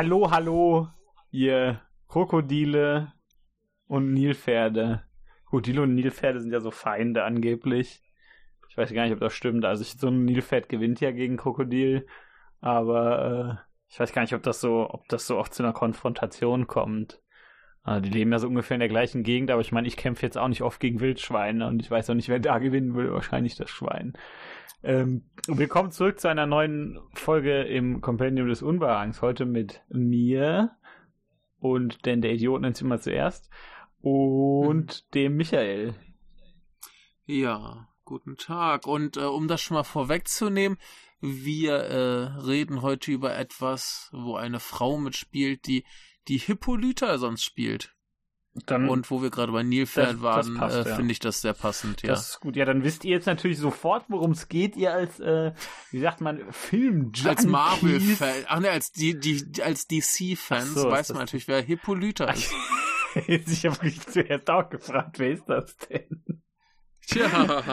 Hallo, hallo, ihr Krokodile und Nilpferde. Krokodile und Nilpferde sind ja so Feinde angeblich. Ich weiß gar nicht, ob das stimmt. Also so ein Nilpferd gewinnt ja gegen Krokodil, aber ich weiß gar nicht, ob das so oft zu einer Konfrontation kommt. Die leben ja so ungefähr in der gleichen Gegend, aber ich meine, ich kämpfe jetzt auch nicht oft gegen Wildschweine und ich weiß auch nicht, wer da gewinnen will. Wahrscheinlich das Schwein. Willkommen zurück zu einer neuen Folge im Kompendium des Unbehagens. Heute mit mir und denn der Idiot nennt sich immer zuerst und dem Michael. Ja, guten Tag. Und um das schon mal vorwegzunehmen, wir reden heute über etwas, wo eine Frau mitspielt, die Hippolyta sonst spielt. Und wo wir gerade bei Nilpferd waren, finde ich das sehr passend, ja. Das ist gut. Ja, dann wisst ihr jetzt natürlich sofort, worum es geht, ihr als, wie sagt man, Film-Junkies. Als Marvel-Fan, als DC-Fans weiß man natürlich, wer Hippolyta ist. Ich habe mich zuerst auch gefragt, wer ist das denn? Tja,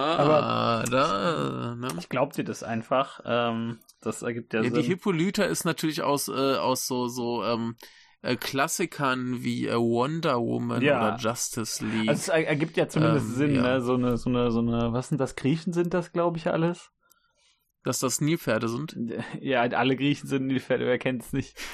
aber ich glaub dir das einfach. Das ergibt ja Sinn. Die Hippolyta ist natürlich aus so Klassikern wie Wonder Woman oder Justice League. Also es ergibt ja zumindest Sinn, ne? So eine, was sind das? Griechen sind das, glaube ich, alles? Dass das Nilpferde sind? Ja, alle Griechen sind Nilpferde, wer kennt es nicht?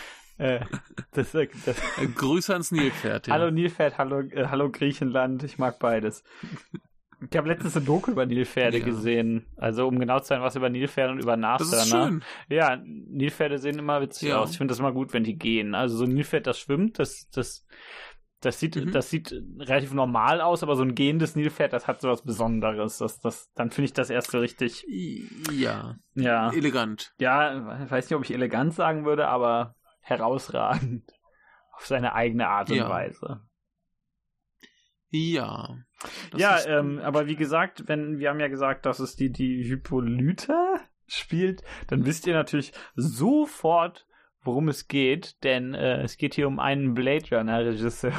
Grüße ans Nilpferd, ja. Hallo Nilpferd, hallo Griechenland, ich mag beides. Ich habe letztens eine Doku über Nilpferde gesehen. Also um genau zu sein, was über Nilpferde und über Nashörner. Das ist schön. Ja, Nilpferde sehen immer witzig aus. Ich finde das immer gut, wenn die gehen. Also so ein Nilpferd, das schwimmt, das sieht relativ normal aus, aber so ein gehendes Nilpferd, das hat so was Besonderes. Dann finde ich das erst so richtig... Ja. Elegant. Ja, ich weiß nicht, ob ich elegant sagen würde, aber herausragend. Auf seine eigene Art und Weise. Ja. Aber wie gesagt, wir haben ja gesagt, dass es die Hippolyta spielt, dann wisst ihr natürlich sofort, worum es geht, denn es geht hier um einen Blade Runner Regisseur.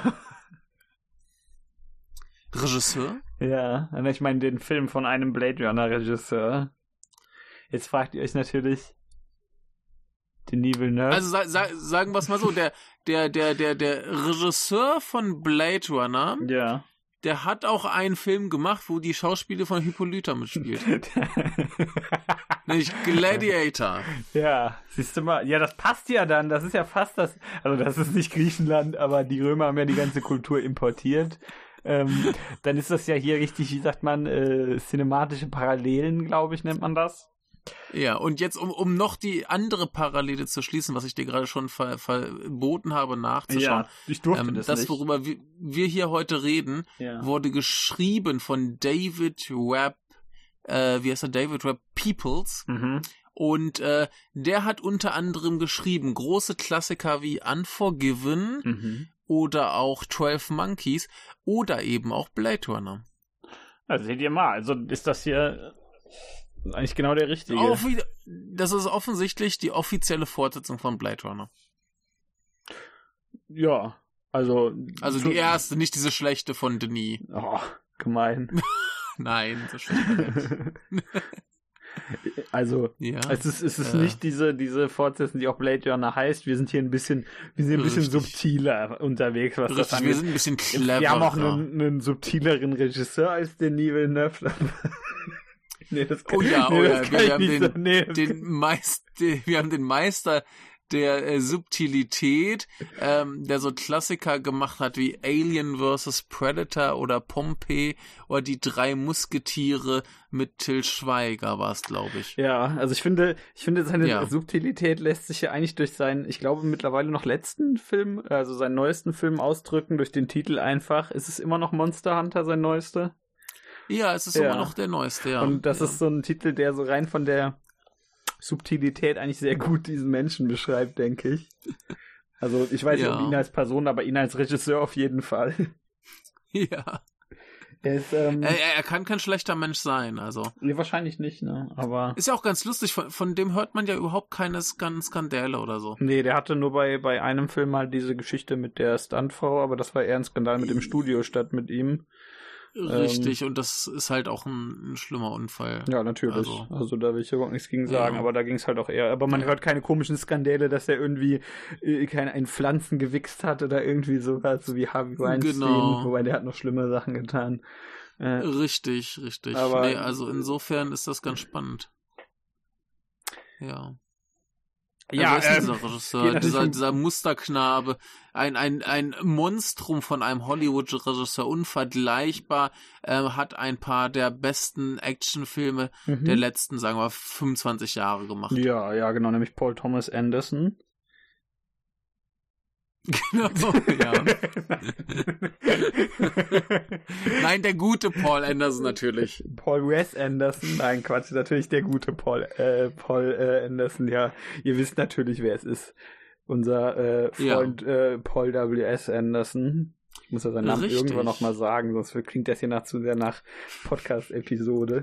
Regisseur? Ja, ich meine den Film von einem Blade Runner Regisseur. Jetzt fragt ihr euch natürlich Denis Villeneuve. Also sagen wir es mal so, der Regisseur von Blade Runner, der hat auch einen Film gemacht, wo die Schauspieler von Hippolyta mitspielt. Nämlich Gladiator. Ja, siehst du mal. Ja, das passt ja dann. Das ist ja fast das. Also das ist nicht Griechenland, aber die Römer haben ja die ganze Kultur importiert. Dann ist das ja hier richtig, wie sagt man, cinematische Parallelen, glaube ich, nennt man das. Ja, und jetzt, um noch die andere Parallele zu schließen, was ich dir gerade schon verboten habe nachzuschauen. Ja, ich durfte das nicht. Worüber wir hier heute reden, wurde geschrieben von David Webb, David Webb Peoples. Mhm. Und der hat unter anderem geschrieben große Klassiker wie Unforgiven oder auch 12 Monkeys oder eben auch Blade Runner. Also seht ihr mal, also ist das hier... eigentlich genau der richtige. Das ist offensichtlich die offizielle Fortsetzung von Blade Runner. Ja, also die erste, nicht diese schlechte von Denis. Oh, gemein. Nein, so schlecht. Also, es ist nicht diese Fortsetzung, die auch Blade Runner heißt. Wir sind hier ein bisschen subtiler unterwegs, was das angeht. Wir sind ein bisschen cleverer. Wir haben auch einen subtileren Regisseur als Denis Villeneuve. Wir haben den Meister der Subtilität, der so Klassiker gemacht hat wie Alien vs. Predator oder Pompeii oder die 3 Musketiere mit Til Schweiger war es, glaube ich. Ja, also ich finde seine Subtilität lässt sich ja eigentlich durch seinen, ich glaube mittlerweile noch letzten Film, also seinen neuesten Film ausdrücken, durch den Titel einfach. Ist es immer noch Monster Hunter, sein neuester? Ja, es ist immer noch der neueste, ja. Und das ist so ein Titel, der so rein von der Subtilität eigentlich sehr gut diesen Menschen beschreibt, denke ich. Also ich weiß nicht, ob ihn als Person, aber ihn als Regisseur auf jeden Fall. Ja. Er kann kein schlechter Mensch sein, also. Nee, wahrscheinlich nicht, ne, aber... Ist ja auch ganz lustig, von dem hört man ja überhaupt keine Skandale oder so. Nee, der hatte nur bei einem Film halt diese Geschichte mit der Stuntfrau, aber das war eher ein Skandal mit dem Studio statt mit ihm. Richtig, und das ist halt auch ein schlimmer Unfall. Ja, natürlich. Also da will ich überhaupt nichts gegen sagen, aber da ging es halt auch eher. Aber man hört keine komischen Skandale, dass er irgendwie ein Pflanzen gewichst hat oder irgendwie sowas, so wie Harvey Weinstein. Genau. Wobei der hat noch schlimme Sachen getan. Richtig. Aber, also insofern ist das ganz spannend. Ja. Ja, dieser Regisseur, dieser Musterknabe, ein Monstrum von einem Hollywood-Regisseur, unvergleichbar, hat ein paar der besten Actionfilme der letzten, sagen wir, 25 Jahre gemacht. Ja, genau, nämlich Paul Thomas Anderson. Genau, ja. Nein, der gute Paul Anderson natürlich. Paul Wes Anderson, nein, Quatsch, natürlich der gute Paul Anderson, ja. Ihr wisst natürlich, wer es ist. Unser Freund Paul W.S. Anderson. Ich muss ja seinen Namen irgendwann nochmal sagen, sonst klingt das hier zu sehr nach Podcast-Episode.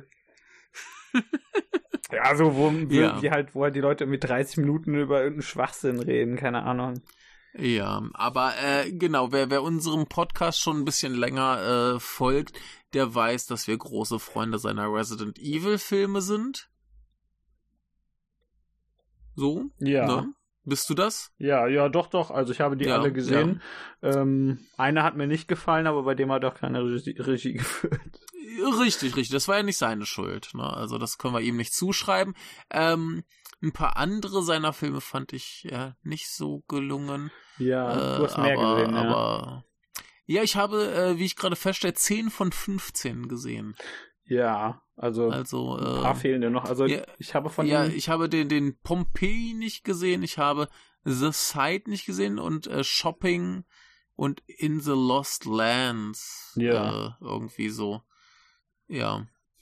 Ja, so wo halt die Leute mit 30 Minuten über irgendeinen Schwachsinn reden, keine Ahnung. Ja, aber genau, wer unserem Podcast schon ein bisschen länger folgt, der weiß, dass wir große Freunde seiner Resident Evil Filme sind. So? Ja. Ne? Bist du das? Ja, doch. Also ich habe die alle gesehen. Ja. Einer hat mir nicht gefallen, aber bei dem hat auch keine Regie geführt. Richtig. Das war ja nicht seine Schuld. Ne? Also das können wir ihm nicht zuschreiben. Ein paar andere seiner Filme fand ich nicht so gelungen. Ja, du hast mehr gesehen, ja. Aber ja, ich habe, wie ich gerade feststelle, 10 von 15 gesehen. Ja, also ein paar fehlen dir noch. Also ich habe von ich habe den Pompeii nicht gesehen, ich habe The Site nicht gesehen und Shopping und In the Lost Lands. Ja. Irgendwie so. Ja.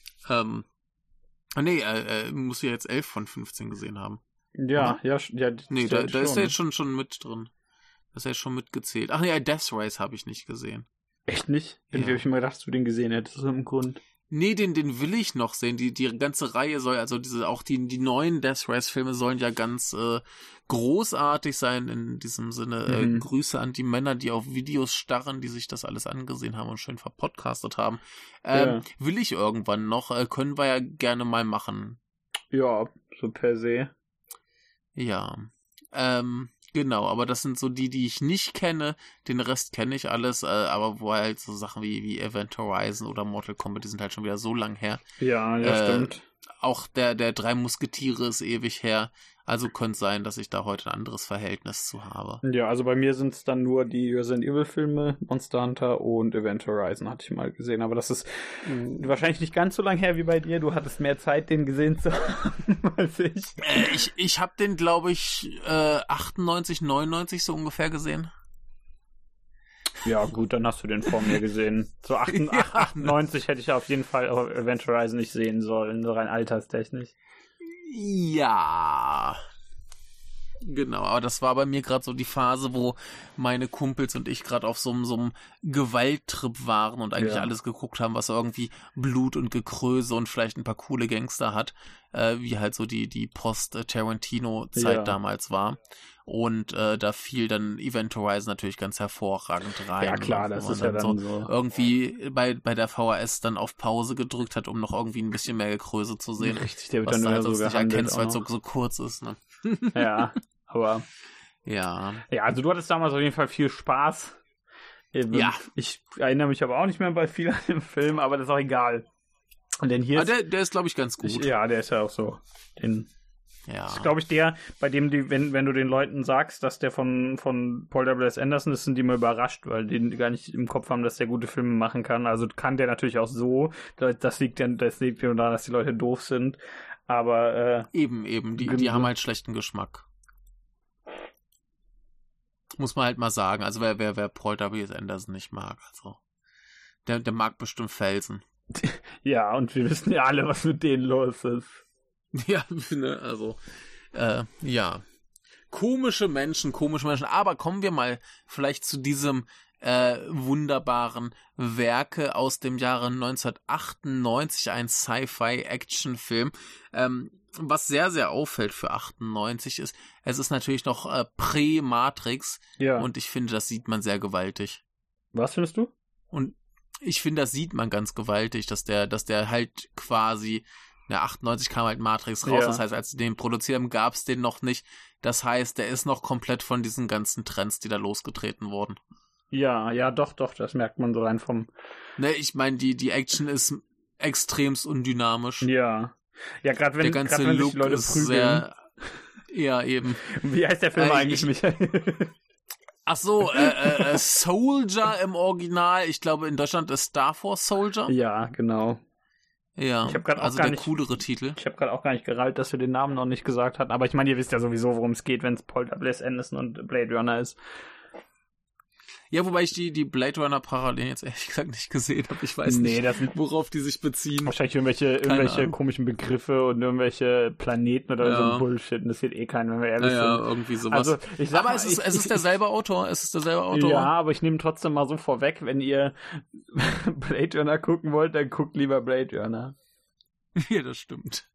Muss ja jetzt 11 von 15 gesehen haben. Ja. Nee, da ist er jetzt schon mit drin. Das ist ja schon mitgezählt. Ach nee, Death Race habe ich nicht gesehen. Echt nicht? Irgendwie habe ich mir gedacht, dass du den gesehen hättest, so im Grund. Nee, den will ich noch sehen. Die ganze Reihe soll, also die neuen Death Race Filme sollen ja ganz großartig sein in diesem Sinne. Grüße an die Männer, die auf Videos starren, die sich das alles angesehen haben und schön verpodcastet haben. Will ich irgendwann noch, können wir ja gerne mal machen. Ja, so per se. Ja, genau, aber das sind so die ich nicht kenne. Den Rest kenne ich alles, aber wo halt so Sachen wie Event Horizon oder Mortal Kombat, die sind halt schon wieder so lang her. Ja, stimmt. Auch der 3 Musketiere ist ewig her. Also könnte sein, dass ich da heute ein anderes Verhältnis zu habe. Ja, also bei mir sind es dann nur die Resident Evil Filme, Monster Hunter und Event Horizon hatte ich mal gesehen. Aber das ist wahrscheinlich nicht ganz so lang her wie bei dir. Du hattest mehr Zeit, den gesehen zu haben als ich. Ich habe den, glaube ich, 98, 99 so ungefähr gesehen. Ja, gut, dann hast du den vor mir gesehen. So 98 hätte ich auf jeden Fall Event Horizon nicht sehen sollen, so rein alterstechnisch. Ja, genau, aber das war bei mir gerade so die Phase, wo meine Kumpels und ich gerade auf so einem Gewalttrip waren und eigentlich alles geguckt haben, was irgendwie Blut und Gekröse und vielleicht ein paar coole Gangster hat, wie halt so die Post-Tarantino-Zeit damals war. Und da fiel dann Event Horizon natürlich ganz hervorragend rein. Ja klar, das ist ja dann so. Irgendwie bei der VHS dann auf Pause gedrückt hat, um noch irgendwie ein bisschen mehr Gekröse zu sehen. Richtig, der wird was dann halt so nicht erkennst, weil es so kurz ist. Ne? Ja, aber... Ja, also du hattest damals auf jeden Fall viel Spaß. Ja. Ich erinnere mich aber auch nicht mehr bei viel an dem Film, aber das ist auch egal. Denn hier der ist, glaube ich, ganz gut. Der ist ja auch so. Ja. Das ist, glaube ich, der, bei dem wenn du den Leuten sagst, dass der von Paul W.S. Anderson ist, sind die immer überrascht, weil die gar nicht im Kopf haben, dass der gute Filme machen kann. Also kann der natürlich auch so. Das liegt ja daran, dass die Leute doof sind. Aber eben. Die haben halt schlechten Geschmack. Muss man halt mal sagen. Also wer Paul W.S. Anderson nicht mag, also der mag bestimmt Felsen. Ja, und wir wissen ja alle, was mit denen los ist. Ja, ne, also, ja. Komische Menschen, aber kommen wir mal vielleicht zu diesem wunderbaren Werke aus dem Jahre 1998, ein Sci-Fi-Action-Film, was sehr, sehr auffällt für 98 ist, es ist natürlich noch Prä-Matrix und ich finde, das sieht man sehr gewaltig. Was findest du? Und Ich finde, das sieht man ganz gewaltig, dass der halt quasi, 98 kam halt Matrix raus, das heißt, als sie den produziert haben, gab es den noch nicht. Das heißt, der ist noch komplett von diesen ganzen Trends, die da losgetreten wurden. Ja, doch, das merkt man so rein vom... Ne, ich meine, die Action ist extremst undynamisch. Ja, gerade wenn, der ganze wenn Look sich Leute ist prügeln. sehr... Ja, eben. Wie heißt der Film eigentlich, Michael? Ach so, Soldier im Original. Ich glaube, in Deutschland ist Star Force Soldier. Ja, genau. Ja, ich hab also der coolere Titel. Ich habe gerade auch gar nicht gerallt, dass wir den Namen noch nicht gesagt hatten. Aber ich meine, ihr wisst ja sowieso, worum es geht, wenn es Paul W.S. Anderson und Blade Runner ist. Ja, wobei ich die Blade Runner Parallelen jetzt ehrlich gesagt nicht gesehen habe. Ich weiß nicht, worauf die sich beziehen. Wahrscheinlich irgendwelche komischen Begriffe und irgendwelche Planeten oder so ein Bullshit. Und das sieht eh keinen, wenn wir ehrlich sind. Ja, irgendwie sowas. Also, aber es ist derselbe Autor. Ja, aber ich nehme trotzdem mal so vorweg, wenn ihr Blade Runner gucken wollt, dann guckt lieber Blade Runner. Ja, das stimmt.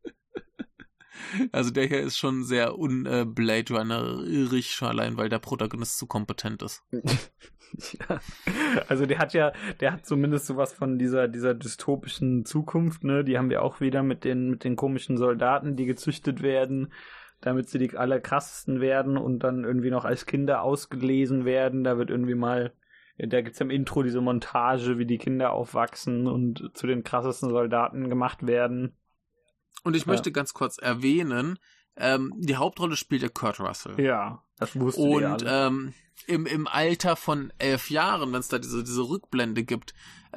Also der hier ist schon sehr un-Blade Runner-rig, schon allein, weil der Protagonist zu kompetent ist. Ja. Also der hat zumindest sowas von dieser dystopischen Zukunft, ne? Die haben wir auch wieder mit den komischen Soldaten, die gezüchtet werden, damit sie die allerkrassesten werden und dann irgendwie noch als Kinder ausgelesen werden. Da wird irgendwie mal, da gibt's im Intro diese Montage, wie die Kinder aufwachsen und zu den krassesten Soldaten gemacht werden. Und ich möchte ganz kurz erwähnen, die Hauptrolle spielt der Kurt Russell. Ja, das wusste ich. Und im Alter von 11 Jahren, wenn es da diese Rückblende gibt,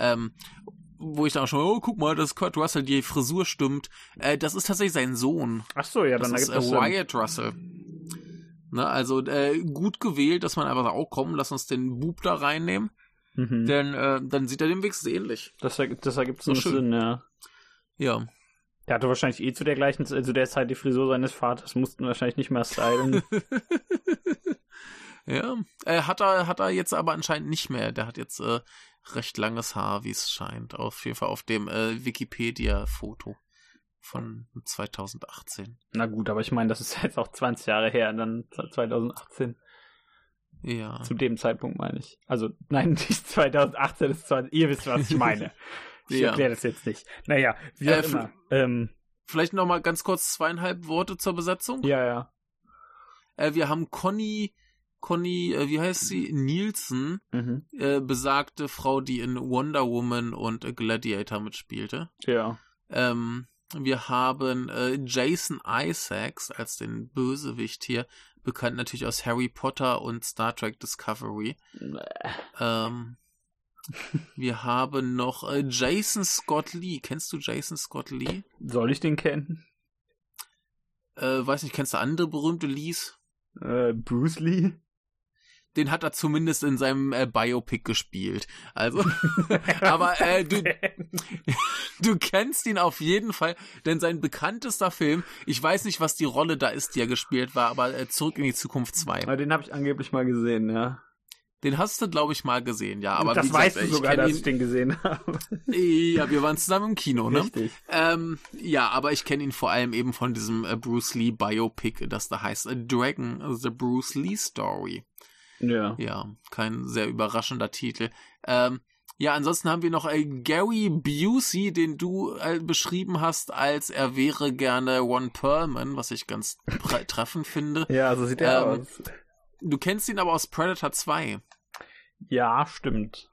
wo ich dann auch schon, guck mal, das ist Kurt Russell, die Frisur stimmt. Das ist tatsächlich sein Sohn. Ach so, ja, dann das ist Wyatt Russell. Ne, also gut gewählt, dass man einfach sagt, komm, lass uns den Bub da reinnehmen. Mhm. Denn dann sieht er dem wenigstens ähnlich. Das ergibt so Sinn, ja. Ja. Der hatte wahrscheinlich zu der Zeit die Frisur seines Vaters, mussten wahrscheinlich nicht mehr stylen. Ja, hat er jetzt aber anscheinend nicht mehr. Der hat jetzt recht langes Haar, wie es scheint. Auf jeden Fall auf dem Wikipedia-Foto von 2018. Na gut, aber ich meine, das ist jetzt auch 20 Jahre her, dann 2018. Ja. Zu dem Zeitpunkt meine ich. Also, nein, nicht 2018, das ist 20, ihr wisst, was ich meine. Ich erkläre das jetzt nicht. Naja, wie auch immer. Vielleicht noch mal ganz kurz 2,5 Worte zur Besetzung. Ja. Wir haben Connie, wie heißt sie? Nielsen, besagte Frau, die in Wonder Woman und Gladiator mitspielte. Ja. Wir haben Jason Isaacs als den Bösewicht hier, bekannt natürlich aus Harry Potter und Star Trek Discovery. Wir haben noch Jason Scott Lee. Kennst du Jason Scott Lee? Soll ich den kennen? Weiß nicht, kennst du andere berühmte Lees? Bruce Lee? Den hat er zumindest in seinem Biopic gespielt. Also, aber du kennst ihn auf jeden Fall, denn sein bekanntester Film, ich weiß nicht, was die Rolle da ist, die er gespielt war, aber Zurück in die Zukunft 2. Aber den habe ich angeblich mal gesehen, ja. Den hast du, glaube ich, mal gesehen, ja. Aber das weißt du sogar, dass ich den gesehen habe. Ja, wir waren zusammen im Kino, ne? Richtig. Ja, aber ich kenne ihn vor allem eben von diesem Bruce Lee Biopic, das da heißt Dragon, The Bruce Lee Story. Ja. Ja, kein sehr überraschender Titel. Ja, ansonsten haben wir noch Gary Busey, den du beschrieben hast, als er wäre gerne Ron Perlman, was ich ganz treffend finde. Ja, so sieht er aus. Du kennst ihn aber aus Predator 2. Ja, stimmt.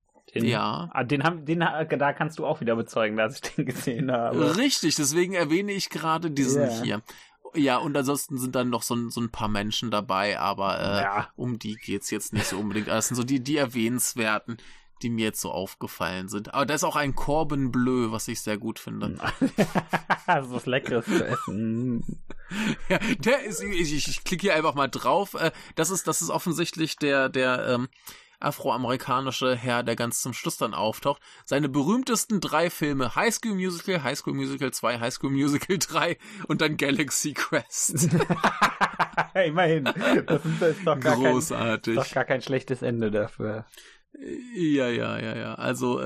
Da kannst du auch wieder bezeugen, dass ich den gesehen habe. Richtig, deswegen erwähne ich gerade diesen hier. Ja, und ansonsten sind dann noch so ein paar Menschen dabei, aber um die geht's jetzt nicht so unbedingt. Das sind so die erwähnenswerten, die mir jetzt so aufgefallen sind. Aber da ist auch ein Corbin Bleu, was ich sehr gut finde. Das ist was Leckeres zu essen. Ja, der ist, ich klicke hier einfach mal drauf. Das ist offensichtlich der afroamerikanische Herr, der ganz zum Schluss dann auftaucht. Seine berühmtesten 3 Filme: High School Musical, High School Musical 2, High School Musical 3 und dann Galaxy Quest. Immerhin. Das ist doch großartig. Doch gar kein schlechtes Ende dafür. Ja. Also,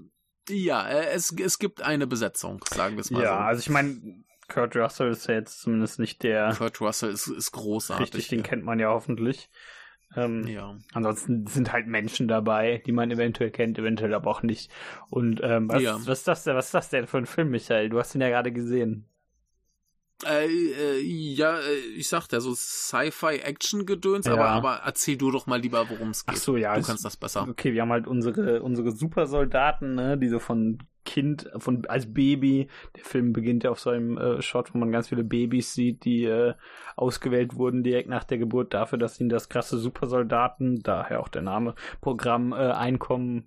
es gibt eine Besetzung, sagen wir es mal so. Ja, also ich meine, Kurt Russell ist ja jetzt zumindest nicht der... Kurt Russell ist großartig. Richtig, den kennt man ja hoffentlich. Ansonsten sind halt Menschen dabei, die man eventuell kennt, eventuell aber auch nicht. Und was ist das denn für ein Film, Michael? Du hast ihn ja gerade gesehen. Ich sagte ja, so Sci-Fi-Action-Gedöns, aber erzähl du doch mal lieber, worum es geht. Ach so, ja. Du kannst das besser. Okay, wir haben halt unsere Supersoldaten, ne, die so als Baby, der Film beginnt ja auf so einem Shot, wo man ganz viele Babys sieht, die ausgewählt wurden direkt nach der Geburt dafür, dass ihnen das krasse Supersoldaten, daher auch der Name, Programm reinkommen.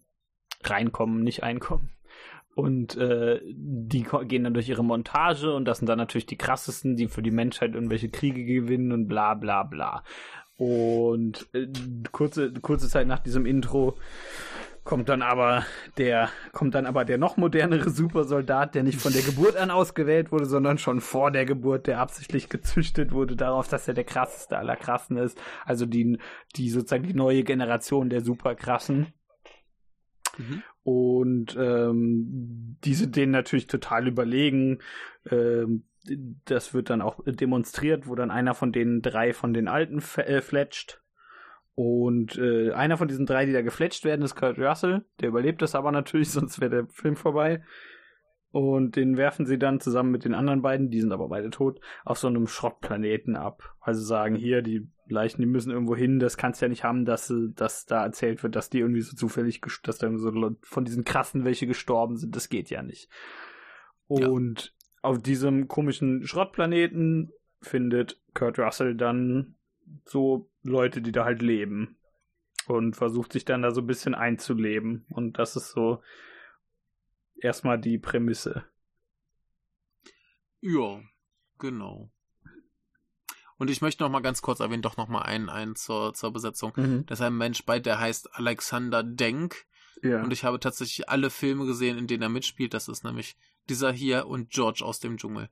Und die gehen dann durch ihre Montage und das sind dann natürlich die krassesten, die für die Menschheit irgendwelche Kriege gewinnen und bla bla bla. Und kurze Zeit nach diesem Intro kommt dann aber der noch modernere Supersoldat, der nicht von der Geburt an ausgewählt wurde, sondern schon vor der Geburt, der absichtlich gezüchtet wurde darauf, dass er der krasseste aller Krassen ist. Also die sozusagen die neue Generation der Superkrassen. Mhm. Und die sind denen natürlich total überlegen. Das wird dann auch demonstriert, wo dann einer von den 3 von den Alten fletscht. Und einer von diesen 3, die da gefletscht werden, ist Kurt Russell. Der überlebt das aber natürlich, sonst wäre der Film vorbei. Und den werfen sie dann zusammen mit den anderen beiden, die sind aber beide tot, auf so einem Schrottplaneten ab. Also sagen, hier, die Leichen, die müssen irgendwo hin, das kannst du ja nicht haben, dass da erzählt wird, dass die irgendwie so zufällig, dass da so von diesen Krassen welche gestorben sind. Das geht ja nicht. Und auf diesem komischen Schrottplaneten findet Kurt Russell dann so Leute, die da halt leben. Und versucht sich dann da so ein bisschen einzuleben. Und das ist so erstmal die Prämisse. Ja, genau. Und ich möchte noch mal ganz kurz erwähnen, doch noch mal einen zur Besetzung. Da ist ein Mensch bei, der heißt Alexander Denk. Ja. Und ich habe tatsächlich alle Filme gesehen, in denen er mitspielt. Das ist nämlich dieser hier und George aus dem Dschungel.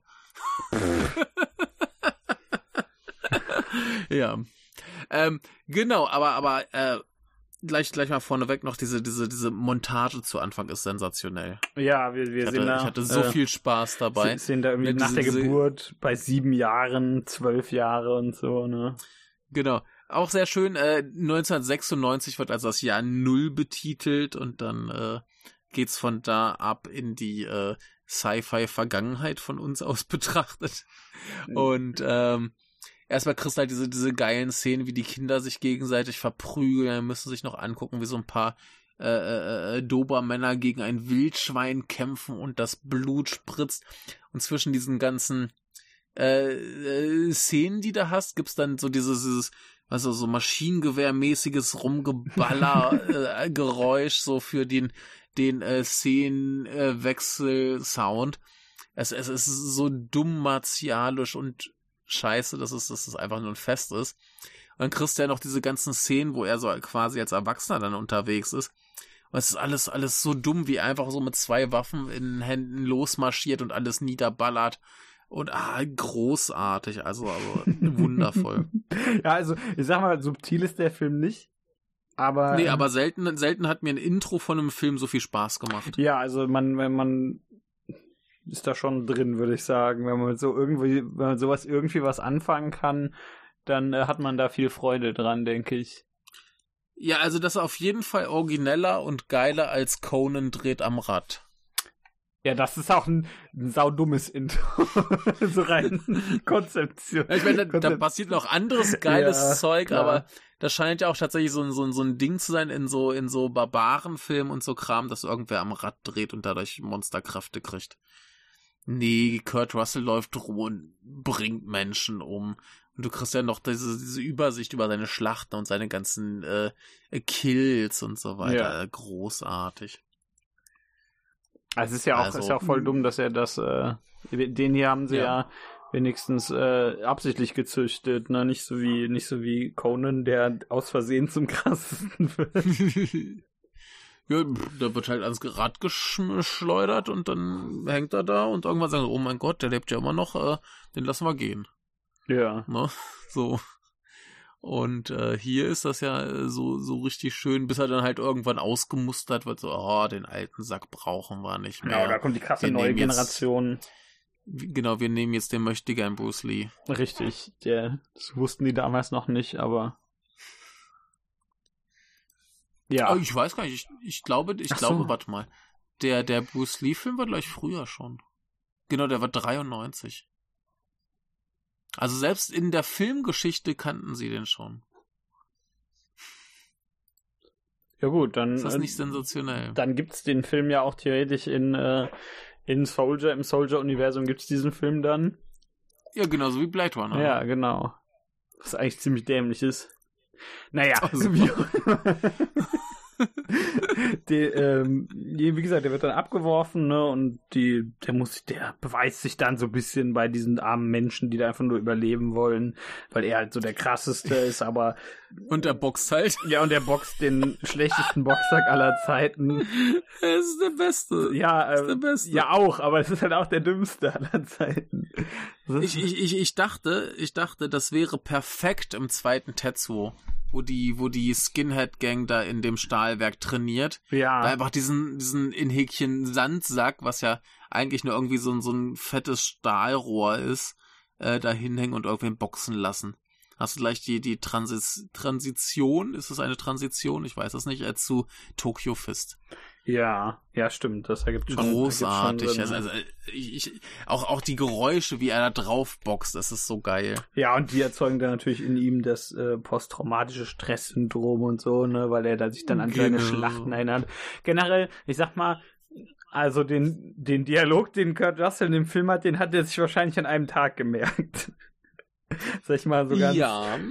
Ja. Genau, aber gleich mal vorneweg noch diese Montage zu Anfang ist sensationell. Ja, ich hatte so viel Spaß dabei. Wir sehen da irgendwie nach der Geburt bei 7 Jahren, 12 Jahre und so, ne? Genau. Auch sehr schön, 1996 wird als das Jahr 0 betitelt und dann geht's von da ab in die Sci-Fi-Vergangenheit von uns aus betrachtet. Und erstmal kriegst du halt diese geilen Szenen, wie die Kinder sich gegenseitig verprügeln, müssen sich noch angucken, wie so ein paar Dobermänner gegen ein Wildschwein kämpfen und das Blut spritzt. Und zwischen diesen ganzen Szenen, die du hast, gibt's dann so dieses also so Maschinengewehrmäßiges Rumgeballer-Geräusch so für den Szenenwechsel-Sound. Es ist so dumm martialisch und scheiße, dass es einfach nur ein Fest ist. Und dann kriegst du ja noch diese ganzen Szenen, wo er so quasi als Erwachsener dann unterwegs ist. Und es ist alles so dumm, wie er einfach so mit 2 Waffen in den Händen losmarschiert und alles niederballert. Und großartig, also wundervoll. Ja, also ich sag mal, subtil ist der Film nicht, aber... Nee, aber selten hat mir ein Intro von einem Film so viel Spaß gemacht. Ja, also wenn man ist da schon drin, würde ich sagen. Wenn man sowas irgendwie was anfangen kann, dann hat man da viel Freude dran, denke ich. Ja, also das ist auf jeden Fall origineller und geiler als Conan dreht am Rad. Ja, das ist auch ein saudummes Intro. So rein Konzeption. Ich meine, da passiert noch anderes geiles Zeug, klar. Aber das scheint ja auch tatsächlich so ein Ding zu sein in so Barbarenfilmen und so Kram, dass irgendwer am Rad dreht und dadurch Monsterkräfte kriegt. Nee, Kurt Russell läuft rum und bringt Menschen um. Und du kriegst ja noch diese Übersicht über seine Schlachten und seine ganzen Kills und so weiter. Ja. Großartig. Also es ist ja auch voll dumm, dass er das, den hier haben sie ja wenigstens absichtlich gezüchtet, ne? Nicht so wie Conan, der aus Versehen zum krassesten wird. Ja, der wird halt ans Rad geschleudert und dann hängt er da und irgendwann sagen sie, oh mein Gott, der lebt ja immer noch, den lassen wir gehen. Ja. Ne? So. Und hier ist das ja so richtig schön, bis er dann halt irgendwann ausgemustert wird, so, den alten Sack brauchen wir nicht mehr. Genau, da kommt die krasse neue Generation. Genau, wir nehmen jetzt den Möchtegern Bruce Lee. Richtig, das wussten die damals noch nicht, aber... Ja. Oh, ich weiß gar nicht. Ich glaube, warte mal. Der Bruce Lee-Film war gleich früher schon. Genau, der war 93. Also selbst in der Filmgeschichte kannten sie den schon. Ja gut, dann... Ist das nicht sensationell? Dann gibt's den Film ja auch theoretisch im Soldier-Universum gibt's diesen Film dann. Ja, genauso wie Blade Runner. Ja, genau. Was eigentlich ziemlich dämlich ist. Naja, wie gesagt, der wird dann abgeworfen, ne, und der beweist sich dann so ein bisschen bei diesen armen Menschen, die da einfach nur überleben wollen, weil er halt so der krasseste ist, aber... Und der boxt halt. Ja, und der boxt den schlechtesten Boxsack aller Zeiten. Er ist der Beste. Ja, ist der Beste. Ja auch, aber es ist halt auch der dümmste aller Zeiten. Ich dachte, das wäre perfekt im zweiten Tetsuo, wo die Skinhead-Gang da in dem Stahlwerk trainiert. Ja. Da einfach diesen in Häkchen Sandsack, was ja eigentlich nur irgendwie so ein fettes Stahlrohr ist, da hinhängen und irgendwen boxen lassen. Hast du gleich die Transition, ist es eine Transition? Ich weiß es nicht, zu Tokyo Fist. Ja, stimmt, das ergibt schon. Großartig. Auch die Geräusche, wie er da drauf boxt, das ist so geil. Ja, und die erzeugen dann natürlich in ihm das posttraumatische Stresssyndrom und so, ne, weil er da sich dann an seine Schlachten erinnert. Generell, ich sag mal, also den Dialog, den Kurt Russell in dem Film hat, den hat er sich wahrscheinlich an einem Tag gemerkt. Sag ich mal so ganz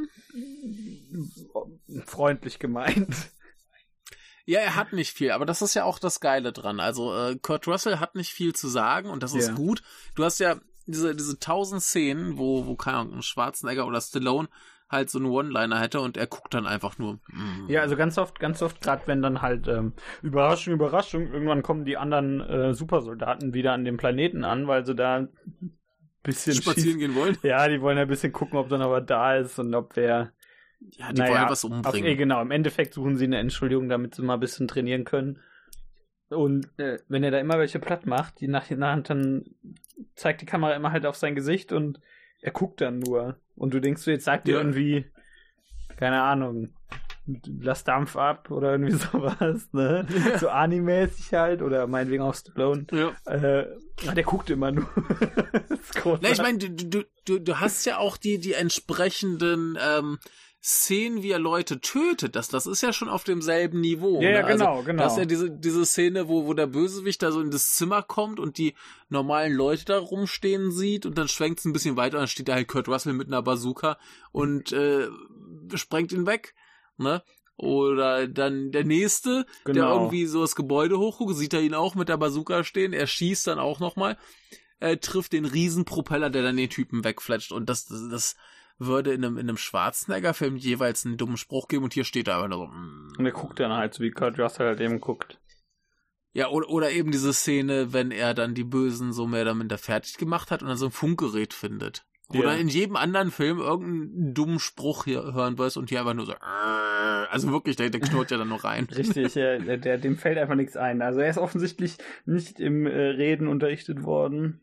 freundlich gemeint. Ja, er hat nicht viel, aber das ist ja auch das Geile dran. Also Kurt Russell hat nicht viel zu sagen und das ist gut. Du hast ja diese 1000 Szenen, wo keine Ahnung, Schwarzenegger oder Stallone halt so einen One-Liner hätte und er guckt dann einfach nur. Ja, also ganz oft, gerade wenn dann halt Überraschung, irgendwann kommen die anderen Supersoldaten wieder an dem Planeten an, weil sie da bisschen spazieren gehen wollen. Ja, die wollen ja ein bisschen gucken, ob dann aber da ist und ob wer... Ja, die wollen was umbringen. Genau, im Endeffekt suchen sie eine Entschuldigung, damit sie mal ein bisschen trainieren können. Und wenn er da immer welche platt macht, die nach dann zeigt die Kamera immer halt auf sein Gesicht und er guckt dann nur. Und du denkst so, jetzt sagt ihr irgendwie, keine Ahnung, lass Dampf ab oder irgendwie sowas, ne? So Anime-mäßig halt oder meinetwegen auch Stallone. Ja. Der guckt immer nur. Na, ich meine, du hast ja auch die entsprechenden Szenen, wie er Leute tötet. Das ist ja schon auf demselben Niveau. Ja, ne? genau. Das ist ja diese Szene, wo der Bösewicht da so in das Zimmer kommt und die normalen Leute da rumstehen sieht und dann schwenkt es ein bisschen weiter und dann steht da halt Kurt Russell mit einer Bazooka und sprengt ihn weg. Ne? Oder dann der Nächste, der irgendwie so das Gebäude hochguckt, sieht er ihn auch mit der Bazooka stehen, er schießt dann auch nochmal, trifft den Riesenpropeller, der dann den Typen wegfletscht und das würde in einem Schwarzenegger-Film jeweils einen dummen Spruch geben und hier steht er einfach nur so. Und er guckt dann halt so, wie Kurt Russell halt eben guckt. Ja, oder eben diese Szene, wenn er dann die Bösen so mehr oder minder fertig gemacht hat und dann so ein Funkgerät findet. Oder in jedem anderen Film irgendeinen dummen Spruch hier hören wirst und hier einfach nur so. Also wirklich, der knurrt ja dann noch rein. Richtig, dem fällt einfach nichts ein. Also er ist offensichtlich nicht im Reden unterrichtet worden.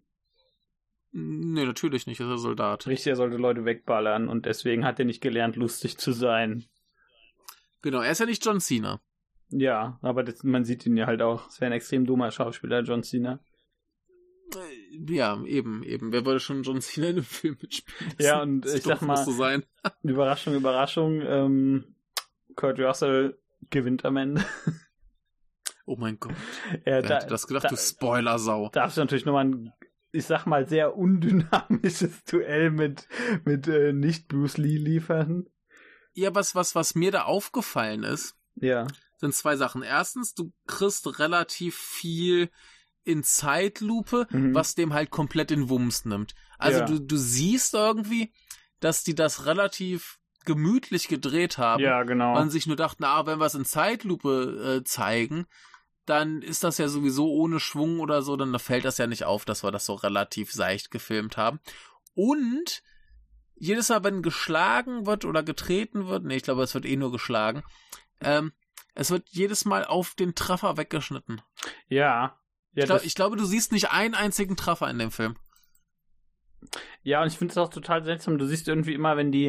Nee, natürlich nicht, er ist ein Soldat. Richtig, er sollte Leute wegballern und deswegen hat er nicht gelernt, lustig zu sein. Genau, er ist ja nicht John Cena. Ja, aber man sieht ihn ja halt auch. Es wäre ein extrem dummer Schauspieler, John Cena. Ja, eben. Wer würde schon John Cena in einem Film mitspielen? Ja, und ich sag mal, so sein. Überraschung, Kurt Russell gewinnt am Ende. Oh mein Gott. Wer hätte das gedacht, du Spoiler-Sau. Darfst du natürlich nochmal ein, ich sag mal, sehr undynamisches Duell mit nicht Bruce Lee liefern. Ja, was mir da aufgefallen ist, sind zwei Sachen. Erstens, du kriegst relativ viel in Zeitlupe, was dem halt komplett den Wumms nimmt. Also du siehst irgendwie, dass die das relativ gemütlich gedreht haben. Ja, genau. Man sich nur dachte, wenn wir es in Zeitlupe zeigen, dann ist das ja sowieso ohne Schwung oder so, dann fällt das ja nicht auf, dass wir das so relativ seicht gefilmt haben. Und jedes Mal, wenn geschlagen wird oder getreten wird, ich glaube, es wird nur geschlagen, es wird jedes Mal auf den Treffer weggeschnitten. Ja. Ich glaube, du siehst nicht einen einzigen Treffer in dem Film. Ja, und ich finde es auch total seltsam. Du siehst irgendwie immer, wenn die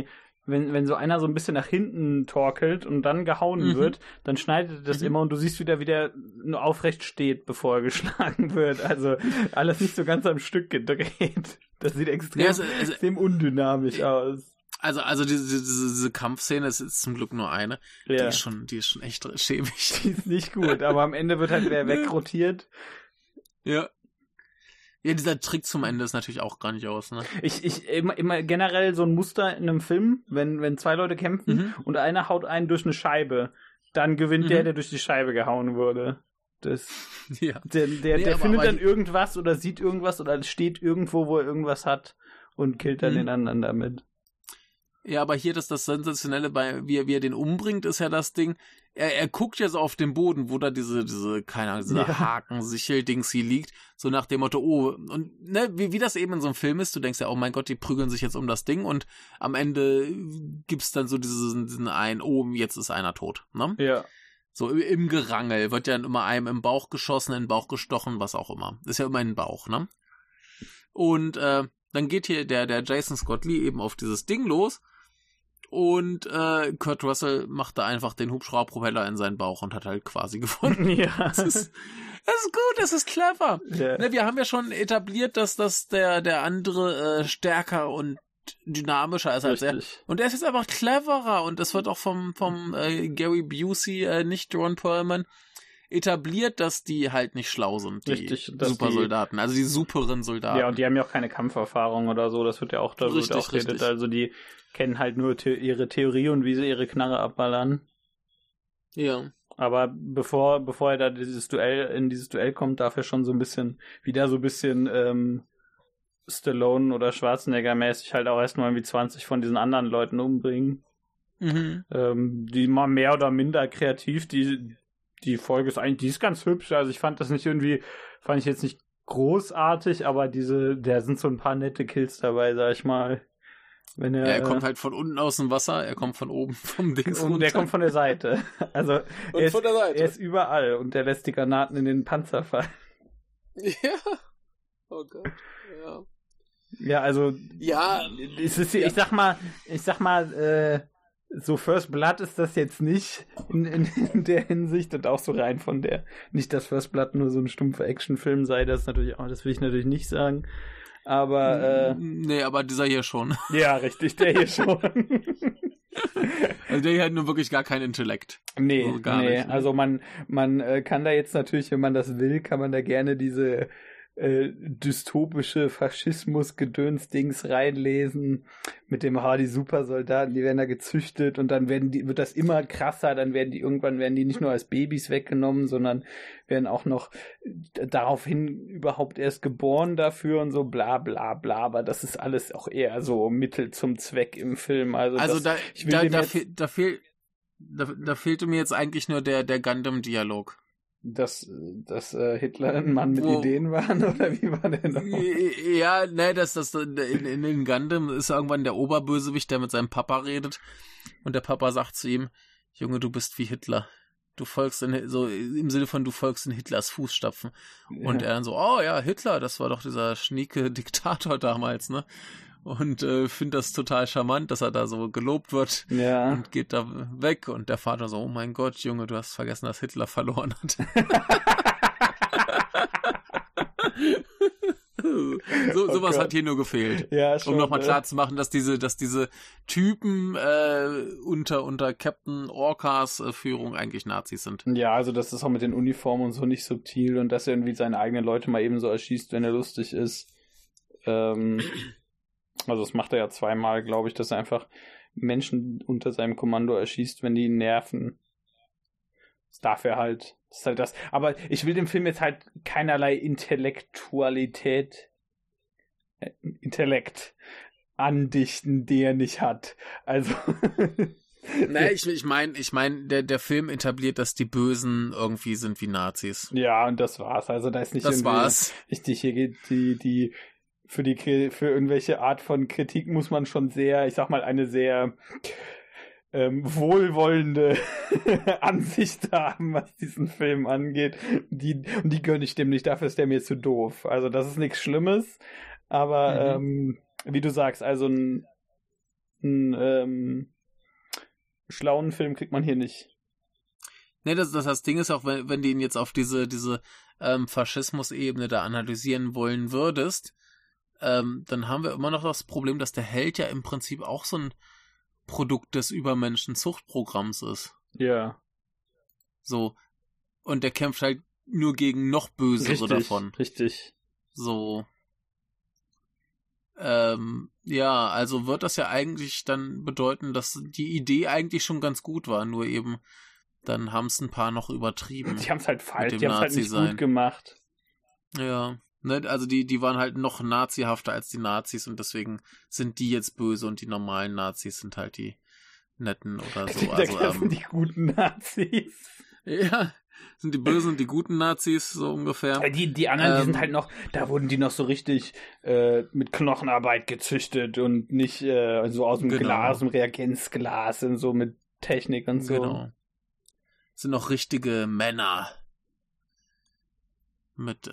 wenn so einer so ein bisschen nach hinten torkelt und dann gehauen wird, dann schneidet er das immer und du siehst wie der nur aufrecht steht, bevor er geschlagen wird. Also alles nicht so ganz am Stück gedreht. Das sieht extrem undynamisch aus. Also diese Kampfszene, es ist zum Glück nur eine, die ist schon echt schäbig. Die ist nicht gut, aber am Ende wird halt wer wegrotiert. Ja. Ja, dieser Trick zum Ende ist natürlich auch gar nicht aus, ne? Ich immer generell so ein Muster in einem Film, wenn zwei Leute kämpfen und einer haut einen durch eine Scheibe, dann gewinnt der durch die Scheibe gehauen wurde. Der findet dann irgendwas oder sieht irgendwas oder steht irgendwo, wo er irgendwas hat und killt dann den anderen damit. Ja, aber hier das Sensationelle bei, wie er den umbringt, ist ja das Ding, er guckt ja so auf den Boden, wo da diese keine Ahnung, diese Haken-Sichel-Dings hier liegt, so nach dem Motto, oh, und ne, wie das eben in so einem Film ist, du denkst ja, oh mein Gott, die prügeln sich jetzt um das Ding und am Ende gibt's dann so diesen einen, oh, jetzt ist einer tot, ne? Ja. So im Gerangel wird ja immer einem im Bauch geschossen, in den Bauch gestochen, was auch immer. Ist ja immer in den Bauch, ne? Und dann geht hier der Jason Scott Lee eben auf dieses Ding los und Kurt Russell macht da einfach den Hubschrauberpropeller in seinen Bauch und hat halt quasi gewonnen. Ja. Das ist gut, das ist clever. Ja. Ne, wir haben ja schon etabliert, dass das der andere stärker und dynamischer ist als er. Und er ist jetzt einfach cleverer und es wird auch vom Gary Busey, nicht Ron Perlman, etabliert, dass die halt nicht schlau sind, die Supersoldaten, also die superen Soldaten. Ja, und die haben ja auch keine Kampferfahrung oder so, das wird ja auch geredet. Also die kennen halt nur ihre Theorie und wie sie ihre Knarre abballern. Ja. Aber bevor er da in dieses Duell kommt, darf er schon so ein bisschen Stallone oder Schwarzenegger-mäßig halt auch erstmal irgendwie 20 von diesen anderen Leuten umbringen. Die mal mehr oder minder kreativ, die Folge ist eigentlich, die ist ganz hübsch, also ich fand ich jetzt nicht großartig, aber da sind so ein paar nette Kills dabei, sag ich mal. Er kommt halt von unten aus dem Wasser, er kommt von oben vom Dings runter. Und der kommt von der Seite. Also er ist überall und der lässt die Granaten in den Panzer fallen. Ja. Oh Gott, ja. Ja, also es ist, ich sag mal, so First Blood ist das jetzt nicht in der Hinsicht und auch so rein von nicht, dass First Blood nur so ein stumpfer Actionfilm sei, das will ich natürlich nicht sagen, aber nee, aber dieser hier schon. Ja, richtig, der hier schon. Also der hier hat nur wirklich gar keinen Intellekt. Nee, also gar nicht. Also man kann da jetzt natürlich, wenn man das will, kann man da gerne diese dystopische Faschismus-Gedöns-Dings reinlesen mit dem die Supersoldaten, die werden da gezüchtet und dann wird das immer krasser, dann irgendwann werden die nicht nur als Babys weggenommen, sondern werden auch noch daraufhin überhaupt erst geboren dafür und so bla bla bla, aber das ist alles auch eher so Mittel zum Zweck im Film. Also da fehlte mir jetzt eigentlich nur der Gundam-Dialog. Dass Hitler ein Mann mit Ideen war, oder wie war der noch? Ja, ne, das in den Gundam ist irgendwann der Oberbösewicht, der mit seinem Papa redet und der Papa sagt zu ihm, Junge, du bist wie Hitler. Du folgst so im Sinne von, du folgst in Hitlers Fußstapfen. Ja. Und er dann so, oh ja, Hitler, das war doch dieser schnieke Diktator damals, ne? Und findet das total charmant, dass er da so gelobt wird und geht da weg und der Vater so, oh mein Gott, Junge, du hast vergessen, dass Hitler verloren hat. Sowas hat hier nur gefehlt. Ja, schon, um nochmal klar zu machen, dass diese Typen unter Captain Orcas Führung eigentlich Nazis sind. Ja, also das ist auch mit den Uniformen und so nicht subtil und dass er irgendwie seine eigenen Leute mal eben so erschießt, wenn er lustig ist. Also das macht er ja zweimal, glaube ich, dass er einfach Menschen unter seinem Kommando erschießt, wenn die ihn nerven. Das darf er halt. Das ist halt das. Aber ich will dem Film jetzt halt keinerlei Intellekt andichten, die er nicht hat. Also Naja, ich meine, der Film etabliert, dass die Bösen irgendwie sind wie Nazis. Ja, und das war's. Also da ist nicht das war's. Richtig, hier geht die für irgendwelche Art von Kritik muss man schon sehr, ich sag mal, eine sehr wohlwollende Ansicht haben, was diesen Film angeht. Die gönne ich dem nicht, dafür ist der mir zu doof. Also das ist nichts Schlimmes, aber wie du sagst, also ein einen schlauen Film kriegt man hier nicht. Nee, das Ding ist auch, wenn du ihn jetzt auf diese Faschismus-Ebene da analysieren wollen würdest, dann haben wir immer noch das Problem, dass der Held ja im Prinzip auch so ein Produkt des Übermenschen-Zuchtprogramms ist. Ja. So. Und der kämpft halt nur gegen noch Bösere davon. Richtig. So. Ja, also wird das ja eigentlich dann bedeuten, dass die Idee eigentlich schon ganz gut war, nur eben dann haben es ein paar noch übertrieben. Die haben es halt falsch, die haben es halt nicht gut gemacht. Ja, ne, also die waren halt noch nazihafter als die Nazis und deswegen sind die jetzt böse und die normalen Nazis sind halt die netten oder so. Also, das sind die guten Nazis. Ja, sind die bösen und die guten Nazis, so ungefähr. Die anderen, die sind halt noch, da wurden die noch so richtig mit Knochenarbeit gezüchtet und nicht so aus dem Glas, dem Reagenzglas und so mit Technik und so. Genau. Sind noch richtige Männer. Mit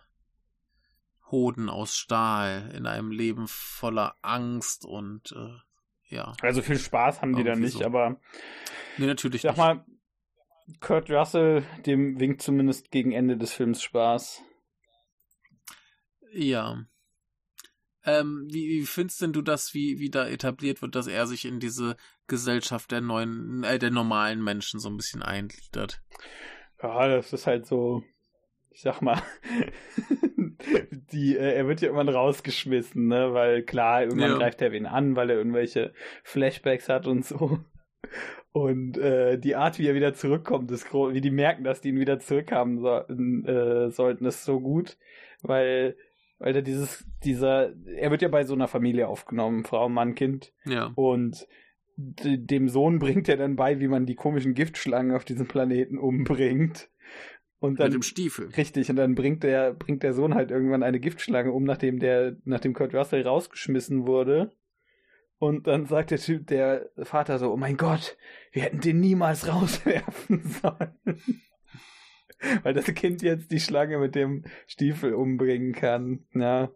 Hoden aus Stahl in einem Leben voller Angst und ja. Also viel Spaß haben die da nicht, so. Aber nee, natürlich nicht. Sag mal, Kurt Russell, dem winkt zumindest gegen Ende des Films Spaß. Ja. Wie findest denn du das, wie da etabliert wird, dass er sich in diese Gesellschaft der normalen Menschen so ein bisschen eingliedert? Ja, das ist halt so, ich sag mal, er wird ja irgendwann rausgeschmissen, ne, weil klar, irgendwann greift er wen an, weil er irgendwelche Flashbacks hat und so. Und die Art, wie er wieder zurückkommt, wie die merken, dass die ihn wieder zurückhaben sollten, ist so gut, weil er er wird ja bei so einer Familie aufgenommen, Frau, Mann, Kind. Ja. Und dem Sohn bringt er dann bei, wie man die komischen Giftschlangen auf diesem Planeten umbringt. Und dann, mit dem Stiefel. Richtig, und dann bringt der Sohn halt irgendwann eine Giftschlange um, nachdem Kurt Russell rausgeschmissen wurde. Und dann sagt der Vater so, oh mein Gott, wir hätten den niemals rauswerfen sollen. Weil das Kind jetzt die Schlange mit dem Stiefel umbringen kann. Ja.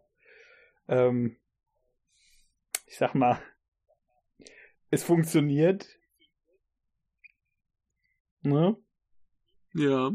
Ich sag mal, es funktioniert. Ne? Ja.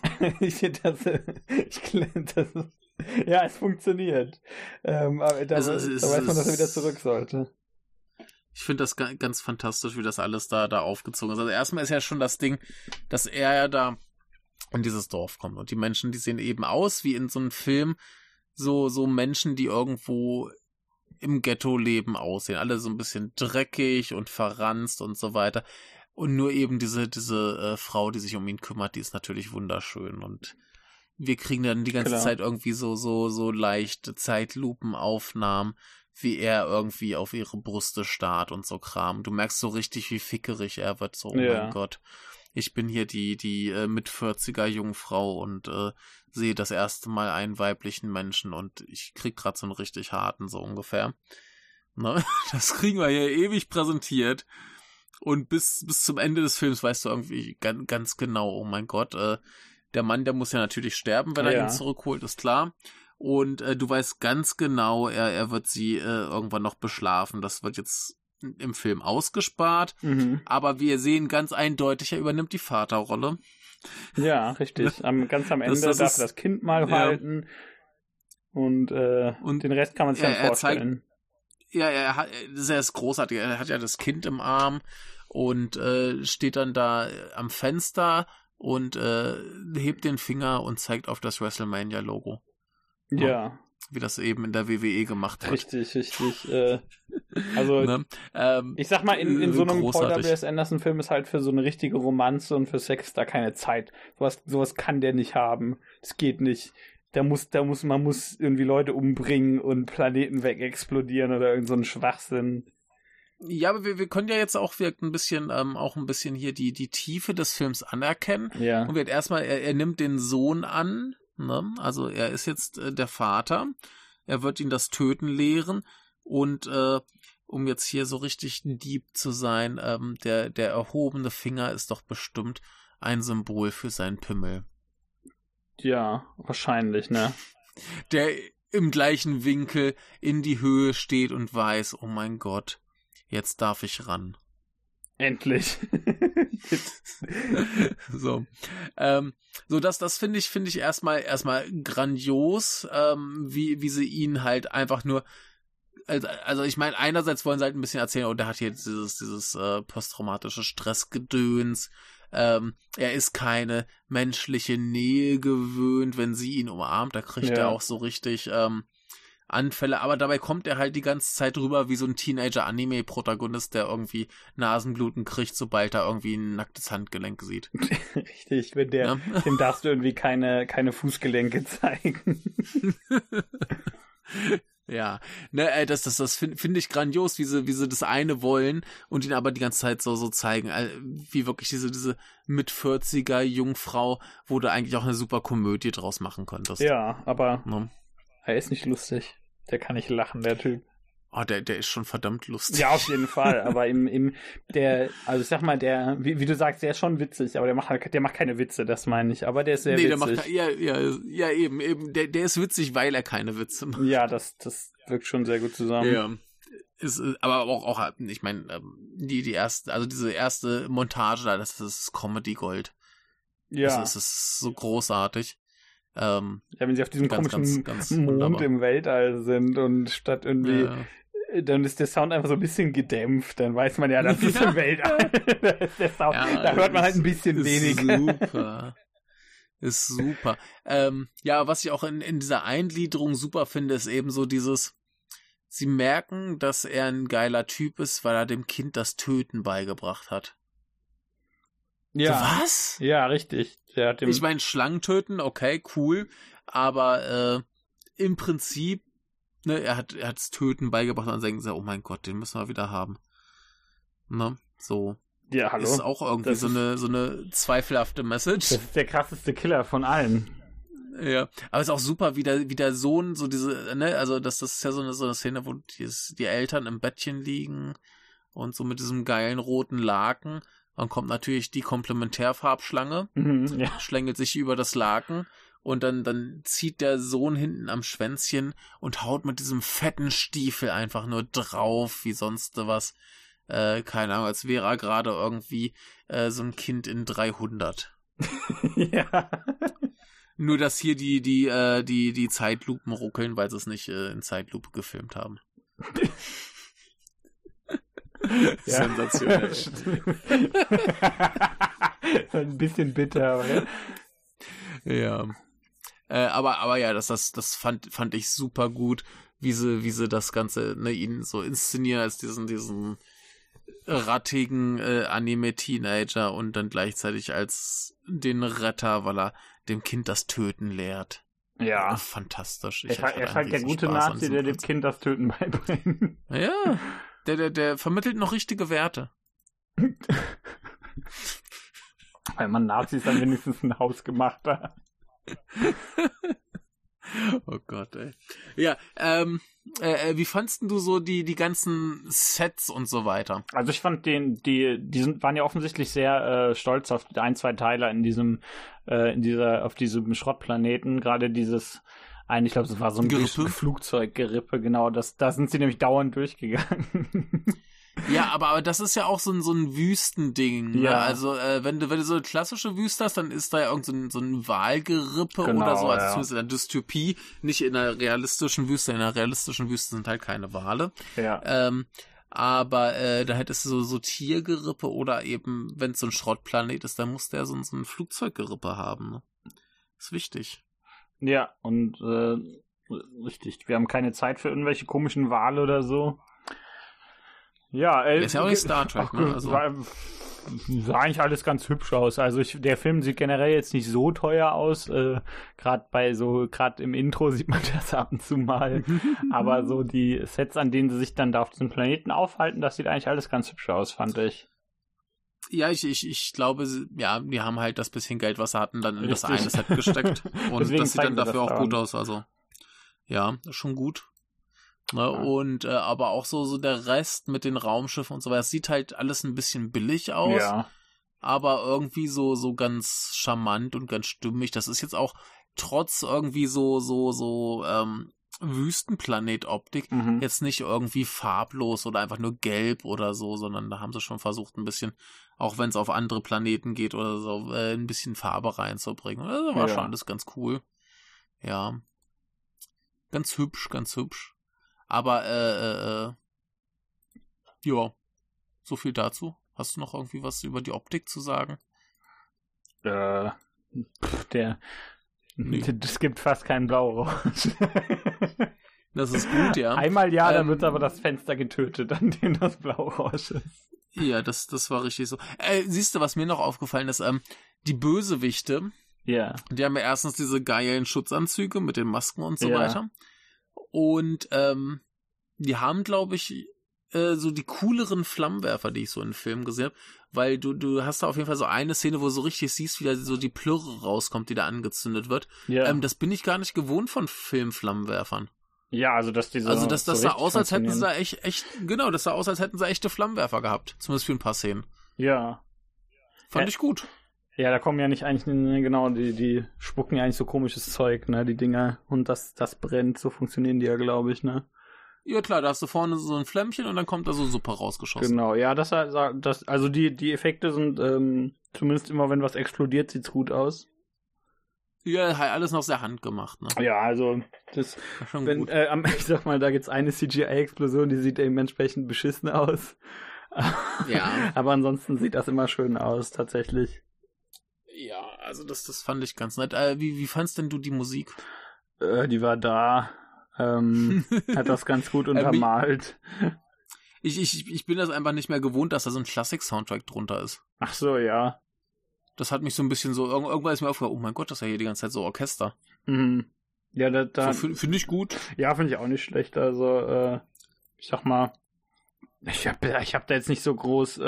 Ja, es funktioniert. Aber da weiß man, dass er wieder zurück sollte. Ich finde das ganz fantastisch, wie das alles da aufgezogen ist. Also erstmal ist ja schon das Ding, dass er ja da in dieses Dorf kommt. Und die Menschen, die sehen eben aus wie in so einem Film, so Menschen, die irgendwo im Ghetto-Leben aussehen. Alle so ein bisschen dreckig und verranzt und so weiter. Und nur eben diese Frau, die sich um ihn kümmert, die ist natürlich wunderschön. Und wir kriegen dann die ganze Zeit irgendwie so leichte Zeitlupenaufnahmen, wie er irgendwie auf ihre Brüste starrt und so Kram. Du merkst so richtig, wie fickerig er wird. So, oh mein Gott. Ich bin hier die mit 40er Jungfrau und sehe das erste Mal einen weiblichen Menschen und ich krieg gerade so einen richtig harten, so ungefähr. Ne? Das kriegen wir hier ewig präsentiert. Und bis zum Ende des Films weißt du irgendwie ganz genau, oh mein Gott, der Mann, der muss ja natürlich sterben, wenn er ihn zurückholt, ist klar. Und du weißt ganz genau, er wird sie irgendwann noch beschlafen. Das wird jetzt im Film ausgespart. Mhm. Aber wir sehen ganz eindeutig, er übernimmt die Vaterrolle. Ja, richtig. Ganz am Ende darf er das Kind mal halten. Und den Rest kann man sich dann vorstellen. Er ist großartig. Er hat ja das Kind im Arm und steht dann da am Fenster und hebt den Finger und zeigt auf das WrestleMania-Logo. Ja. Wie das eben in der WWE gemacht wird. Richtig. Also, ne? Ich sag mal, in so einem Paul W.S. Anderson-Film ist halt für so eine richtige Romanze und für Sex da keine Zeit. Sowas kann der nicht haben. Das geht nicht. Man muss irgendwie Leute umbringen und Planeten wegexplodieren oder irgend so ein Schwachsinn. Ja, aber wir können ja jetzt auch ein bisschen hier die Tiefe des Films anerkennen. Ja. Und wird erstmal, er nimmt den Sohn an, ne? Also er ist jetzt der Vater. Er wird ihn das Töten lehren und um jetzt hier so richtig deep zu sein, der erhobene Finger ist doch bestimmt ein Symbol für seinen Pimmel. Ja, wahrscheinlich, ne? Der im gleichen Winkel in die Höhe steht und weiß, oh mein Gott, jetzt darf ich ran. Endlich. So. So, das finde ich erstmal grandios, wie sie ihn halt einfach nur, also ich meine, einerseits wollen sie halt ein bisschen erzählen, der hat hier dieses posttraumatische Stressgedöns, er ist keine menschliche Nähe gewöhnt, wenn sie ihn umarmt, da kriegt er auch so richtig Anfälle, aber dabei kommt er halt die ganze Zeit rüber wie so ein Teenager-Anime-Protagonist, der irgendwie Nasenbluten kriegt, sobald er irgendwie ein nacktes Handgelenk sieht. Richtig, wenn dem darfst du irgendwie keine Fußgelenke zeigen. Ja, ne, das finde ich grandios, wie sie das eine wollen und ihn aber die ganze Zeit so zeigen, wie wirklich diese Mit-40er Jungfrau, wo du eigentlich auch eine super Komödie draus machen konntest. Ja, aber er ist nicht lustig. Der kann nicht lachen, der Typ. Oh, der ist schon verdammt lustig. Ja, auf jeden Fall, aber also ich sag mal, wie du sagst, der ist schon witzig, aber der macht keine Witze, das meine ich, aber der ist sehr witzig. Ja, eben, der ist witzig, weil er keine Witze macht. Ja, das wirkt schon sehr gut zusammen. Ja. Ist, aber auch, ich meine, diese erste Montage da, das ist Comedy Gold. Ja. Das ist so großartig. Wenn sie auf diesem komischen ganz Mond wunderbar. im Weltall sind und statt irgendwie, dann ist der Sound einfach so ein bisschen gedämpft, dann weiß man ja, das ist im Weltall. Da ist der Sound, da hört man halt ein bisschen weniger. Ist super. Was ich auch in dieser Eingliederung super finde, ist eben so sie merken, dass er ein geiler Typ ist, weil er dem Kind das Töten beigebracht hat. Ja. So, was? Ja, richtig. Ich meine, Schlangen töten, okay, cool, aber im Prinzip, ne, er hat's Töten beigebracht und denken sie, oh mein Gott, den müssen wir wieder haben. Ne, so. Ja, hallo. Ist auch irgendwie so eine zweifelhafte Message. Das ist der krasseste Killer von allen. Ja, aber es ist auch super, wie der Sohn so diese, ne, also das ist ja so eine Szene, wo die Eltern im Bettchen liegen und so mit diesem geilen roten Laken. Dann kommt natürlich die Komplementärfarbschlange, schlängelt sich über das Laken und dann zieht der Sohn hinten am Schwänzchen und haut mit diesem fetten Stiefel einfach nur drauf, wie sonst was. Keine Ahnung, als wäre er gerade irgendwie so ein Kind in 300. Ja. Nur, dass hier die Zeitlupen ruckeln, weil sie es nicht in Zeitlupe gefilmt haben. Ja. Sensationell. Ein bisschen bitter, aber ja. Aber ja, das fand ich super gut, wie sie das Ganze, ne, ihn so inszenieren als diesen rattigen Anime-Teenager und dann gleichzeitig als den Retter, weil er dem Kind das Töten lehrt. Ja. Fantastisch. Er ist halt der gute Nazi, der dem Kind das Töten beibringt. Ja. Der vermittelt noch richtige Werte. Weil man Nazis dann wenigstens ein Haus gemacht hat. Oh Gott, ey. Ja, wie fandst du so die ganzen Sets und so weiter? Also ich fand waren ja offensichtlich sehr stolz auf die 1, 2 Teile auf diesem Schrottplaneten. Gerade dieses ich glaube, es war so ein Flugzeuggerippe, genau. Da sind sie nämlich dauernd durchgegangen. Ja, aber das ist ja auch so ein Wüstending. Ja. Ne? Also, wenn du so eine klassische Wüste hast, dann ist da ja irgend so ein Walgerippe oder so, also zumindest in der Dystopie, nicht in einer realistischen Wüste. In einer realistischen Wüste sind halt keine Wale. Ja. Aber da hättest du so Tiergerippe oder eben, wenn es so ein Schrottplanet ist, dann muss der so ein Flugzeuggerippe haben. Ne? Ist wichtig. Ja, und richtig. Wir haben keine Zeit für irgendwelche komischen Wale oder so. Ja, ist ja auch nicht Star Trek, ne? Also sah eigentlich alles ganz hübsch aus. Also der Film sieht generell jetzt nicht so teuer aus. Gerade im Intro sieht man das ab und zu mal. Aber so die Sets, an denen sie sich dann da auf diesem Planeten aufhalten, das sieht eigentlich alles ganz hübsch aus, fand ich. Ja, ich glaube, ja, die haben halt das bisschen Geld, was sie hatten, dann in das eine Set gesteckt. Und deswegen das sieht dann dafür auch gut aus. Also, ja, schon gut. Ne, ja. Und aber auch so der Rest mit den Raumschiffen und so weiter, das sieht halt alles ein bisschen billig aus. Ja. Aber irgendwie so ganz charmant und ganz stimmig. Das ist jetzt auch trotz irgendwie so Wüstenplanet-Optik. Jetzt nicht irgendwie farblos oder einfach nur gelb oder so, sondern da haben sie schon versucht, ein bisschen, auch wenn es auf andere Planeten geht oder so, ein bisschen Farbe reinzubringen. Also war schon alles ganz cool. Ja. Ganz hübsch, ganz hübsch. Aber, ja, so viel dazu. Hast du noch irgendwie was über die Optik zu sagen? Es gibt fast keinen Blaurausch. Das ist gut, ja. Einmal dann wird aber das Fenster getötet, an dem das Blaurausch ist. Ja, das war richtig so. Siehst du, was mir noch aufgefallen ist? Die Bösewichte, die haben ja erstens diese geilen Schutzanzüge mit den Masken und so weiter. Und die haben, glaube ich, so die cooleren Flammenwerfer, die ich so in Filmen gesehen habe, weil du hast da auf jeden Fall so eine Szene, wo du so richtig siehst, wie da so die Plörre rauskommt, die da angezündet wird. Das bin ich gar nicht gewohnt von Filmflammenwerfern. Ja, also dass diese das sah aus, als hätten sie da das sah aus, als hätten sie echte Flammenwerfer gehabt, zumindest für ein paar Szenen. Ja. Fand ich gut. Ja, da kommen ja nicht eigentlich, genau, die spucken ja eigentlich so komisches Zeug, ne, die Dinger, und das brennt, so funktionieren die ja, glaube ich, ne. Ja klar, da hast du vorne so ein Flämmchen und dann kommt da so Suppe rausgeschossen. Genau, ja, also die Effekte sind, zumindest immer, wenn was explodiert, sieht's gut aus. Ja, alles noch sehr handgemacht, ne? Ja, also, ich sag mal, da gibt's eine CGI-Explosion, die sieht dementsprechend beschissen aus. Ja. Aber ansonsten sieht das immer schön aus, tatsächlich. Ja, also das fand ich ganz nett. Wie fandst denn du die Musik? Die war da. Hat das ganz gut untermalt. Ich bin das einfach nicht mehr gewohnt, dass da so ein Klassik-Soundtrack drunter ist. Ach so, ja. Das hat mich so ein bisschen so, irgendwann ist mir aufgefallen, oh mein Gott, das ist ja hier die ganze Zeit so Orchester. Mhm. Ja, so, finde ich gut. Ja, finde ich auch nicht schlecht. Also, ich sag mal, ich hab da jetzt nicht so groß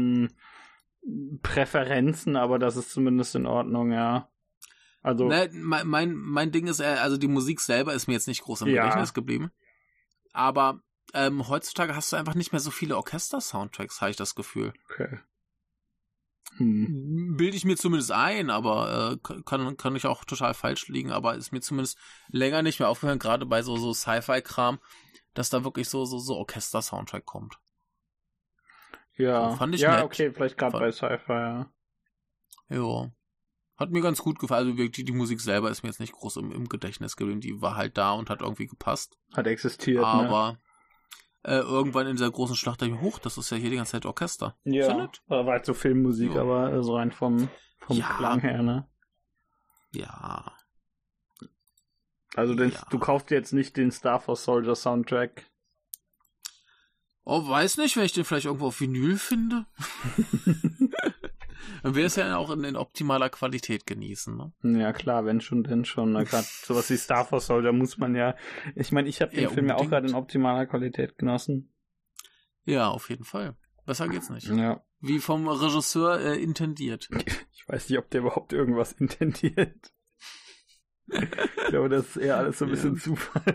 Präferenzen, aber das ist zumindest in Ordnung, ja. Also mein Ding ist, also die Musik selber ist mir jetzt nicht groß im Gedächtnis geblieben. Aber heutzutage hast du einfach nicht mehr so viele Orchester-Soundtracks, habe ich das Gefühl. Okay. Bilde ich mir zumindest ein, aber kann ich auch total falsch liegen, aber ist mir zumindest länger nicht mehr aufgefallen, gerade bei so Sci-Fi-Kram, dass da wirklich so Orchester-Soundtrack kommt. Ja, so, fand ich ja, nett. Okay, vielleicht gerade bei Sci-Fi, ja. Ja. Hat mir ganz gut gefallen. Also wirklich, die Musik selber ist mir jetzt nicht groß im Gedächtnis geblieben. Die war halt da und hat irgendwie gepasst. Hat existiert, aber irgendwann in dieser großen Schlacht dachte ich mir, hoch, das ist ja hier die ganze Zeit Orchester. Ja, war halt so Filmmusik, aber so rein vom Klang her, ne? Ja. Also du kaufst jetzt nicht den Star Force Soldier Soundtrack. Oh, weiß nicht, wenn ich den vielleicht irgendwo auf Vinyl finde. Dann wäre es ja auch in optimaler Qualität genießen, ne? Ja, klar, wenn schon, denn schon. Gerade sowas wie Star Force Soldier muss man ja. Ich meine, ich habe den Film ja auch gerade in optimaler Qualität genossen. Ja, auf jeden Fall. Besser geht's nicht. Ja. Wie vom Regisseur intendiert. Ich weiß nicht, ob der überhaupt irgendwas intendiert. Ich glaube, das ist eher alles so ein bisschen Zufall.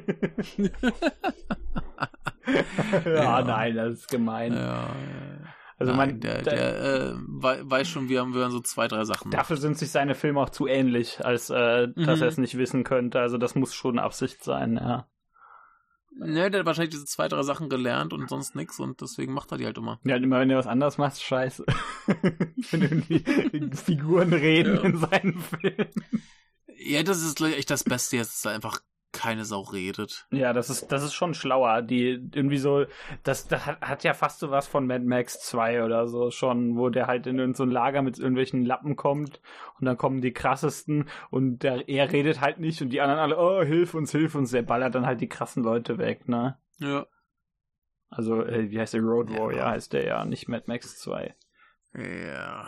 Nein, das ist gemein. Ja. Also der weiß schon, wir haben so 2, 3 Sachen. Dafür sind sich seine Filme auch zu ähnlich, als dass er es nicht wissen könnte. Also das muss schon Absicht sein, ja. Ne, der hat wahrscheinlich diese 2, 3 Sachen gelernt und sonst nix und deswegen macht er die halt immer. Ja, immer wenn er was anderes macht, scheiße. Wenn die Figuren reden in seinen Filmen. Ja, das ist echt das Beste jetzt, dass da einfach keine Sau redet. Ja, das ist schon schlauer. Die irgendwie so, das hat ja fast so was von Mad Max 2 oder so schon, wo der halt in so ein Lager mit irgendwelchen Lappen kommt und dann kommen die krassesten und er redet halt nicht und die anderen alle, oh, hilf uns, der ballert dann halt die krassen Leute weg, ne? Ja. Also, wie heißt der? Road Warrior heißt der ja, nicht Mad Max 2. Ja.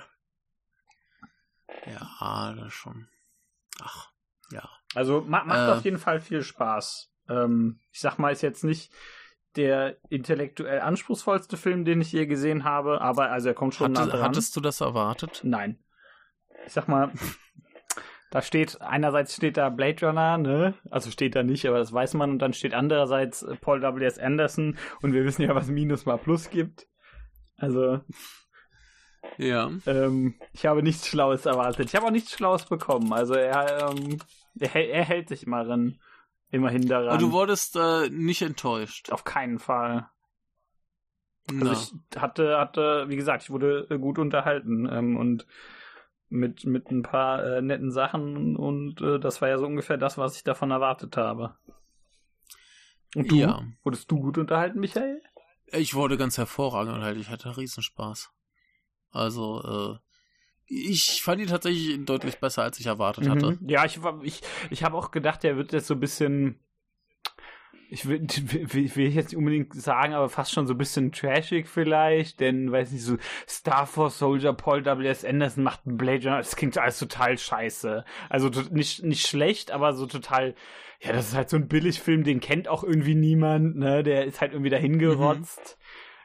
Ja, das schon. Ach, ja. Also macht auf jeden Fall viel Spaß. Ich sag mal, ist jetzt nicht der intellektuell anspruchsvollste Film, den ich je gesehen habe, aber also er kommt schon nah dran. Hattest du das erwartet? Nein. Ich sag mal, einerseits steht da Blade Runner, ne? Also steht da nicht, aber das weiß man. Und dann steht andererseits Paul W.S. Anderson und wir wissen ja, was Minus mal Plus gibt. Also ja. Ich habe nichts Schlaues erwartet. Ich habe auch nichts Schlaues bekommen. Also er hält sich mal ran. immerhin daran. Aber du wurdest nicht enttäuscht. Auf keinen Fall. Also ich hatte, wie gesagt, ich wurde gut unterhalten und mit ein paar netten Sachen und das war ja so ungefähr das, was ich davon erwartet habe. Und du? Ja. Wurdest du gut unterhalten, Michael? Ich wurde ganz hervorragend unterhalten. Ich hatte Riesenspaß. Also, ich fand ihn tatsächlich deutlich besser, als ich erwartet hatte. Ja, ich habe auch gedacht, er wird jetzt so ein bisschen, ich will jetzt nicht unbedingt sagen, aber fast schon so ein bisschen trashig vielleicht, denn, weiß nicht, so Star Force Soldier Paul W.S. Anderson macht einen Blade Runner, das klingt alles total scheiße. Also nicht schlecht, aber so total, ja, das ist halt so ein Billigfilm, den kennt auch irgendwie niemand, ne, der ist halt irgendwie dahin gerotzt.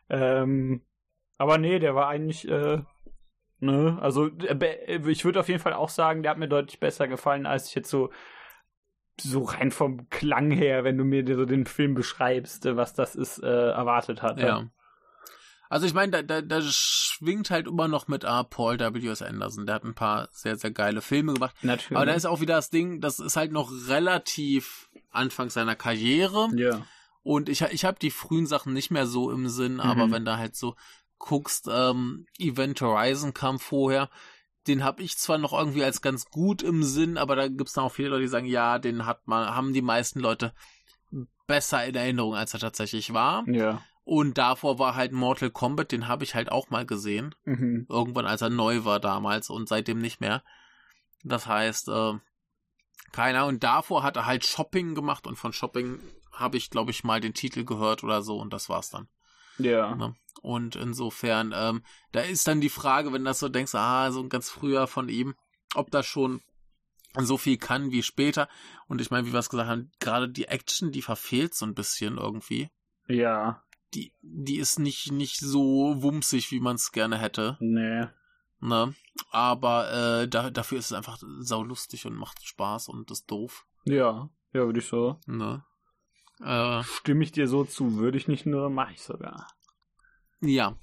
Aber nee, der war eigentlich, ne, also ich würde auf jeden Fall auch sagen, der hat mir deutlich besser gefallen, als ich jetzt so rein vom Klang her, wenn du mir so den Film beschreibst, was das ist, erwartet hatte. Ja. Also ich meine, da schwingt halt immer noch mit Paul W.S. Anderson. Der hat ein paar sehr, sehr geile Filme gemacht. Natürlich. Aber da ist auch wieder das Ding, das ist halt noch relativ Anfang seiner Karriere. Ja. Und ich habe die frühen Sachen nicht mehr so im Sinn, aber wenn da halt so guckst, Event Horizon kam vorher, den habe ich zwar noch irgendwie als ganz gut im Sinn, aber da gibt's dann auch viele Leute, die sagen, ja, den haben die meisten Leute besser in Erinnerung, als er tatsächlich war. Ja. Und davor war halt Mortal Kombat, den habe ich halt auch mal gesehen. Irgendwann, als er neu war damals und seitdem nicht mehr. Das heißt, keine Ahnung, und davor hat er halt Shopping gemacht und von Shopping habe ich, glaube ich, mal den Titel gehört oder so und das war's dann. Ja. Ne? Und insofern, da ist dann die Frage, wenn du das so denkst, so ganz früher von ihm, ob das schon so viel kann wie später. Und ich meine, wie wir es gesagt haben, gerade die Action, die verfehlt so ein bisschen irgendwie. Ja. Die ist nicht so wumsig, wie man es gerne hätte. Nee. Ne? Aber dafür ist es einfach saulustig und macht Spaß und ist doof. Ja, würde ich so. Ne? Stimme ich dir so zu, würde ich nicht nur, mache ich sogar. Ja,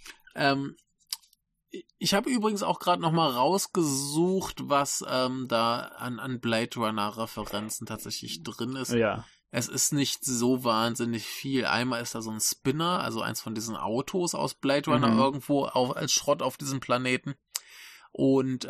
ich habe übrigens auch gerade noch mal rausgesucht, was da an Blade Runner Referenzen tatsächlich drin ist. Ja. Es ist nicht so wahnsinnig viel. Einmal ist da so ein Spinner, also eins von diesen Autos aus Blade Runner irgendwo als Schrott auf diesem Planeten. Und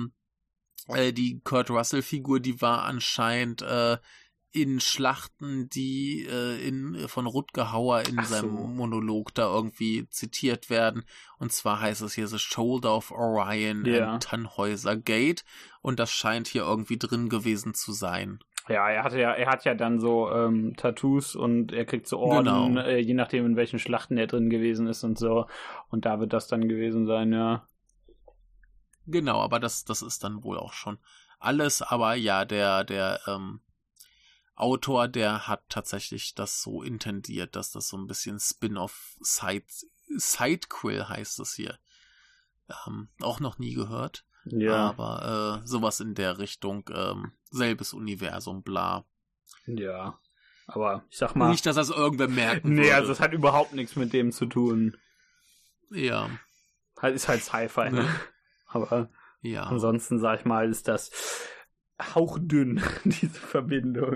die Kurt Russell Figur, die war anscheinend in Schlachten, die von Rutger Hauer in seinem Monolog da irgendwie zitiert werden. Und zwar heißt es hier The Shoulder of Orion and Tannhäuser Gate. Und das scheint hier irgendwie drin gewesen zu sein. Ja, er hat ja dann so Tattoos und er kriegt so Orden, je nachdem in welchen Schlachten er drin gewesen ist und so. Und da wird das dann gewesen sein, ja. Genau, aber das ist dann wohl auch schon alles. Aber ja, der Autor, der hat tatsächlich das so intendiert, dass das so ein bisschen Spin-off Sidequill heißt es hier. Auch noch nie gehört. Ja. Aber sowas in der Richtung, selbes Universum, bla. Ja. Aber ich sag mal. Nicht, dass das irgendwer merken würde. Nee, also das hat überhaupt nichts mit dem zu tun. Ja. Ist halt Sci-Fi, ne? Aber ja. Ansonsten, sag ich mal, ist das hauchdünn, diese Verbindung.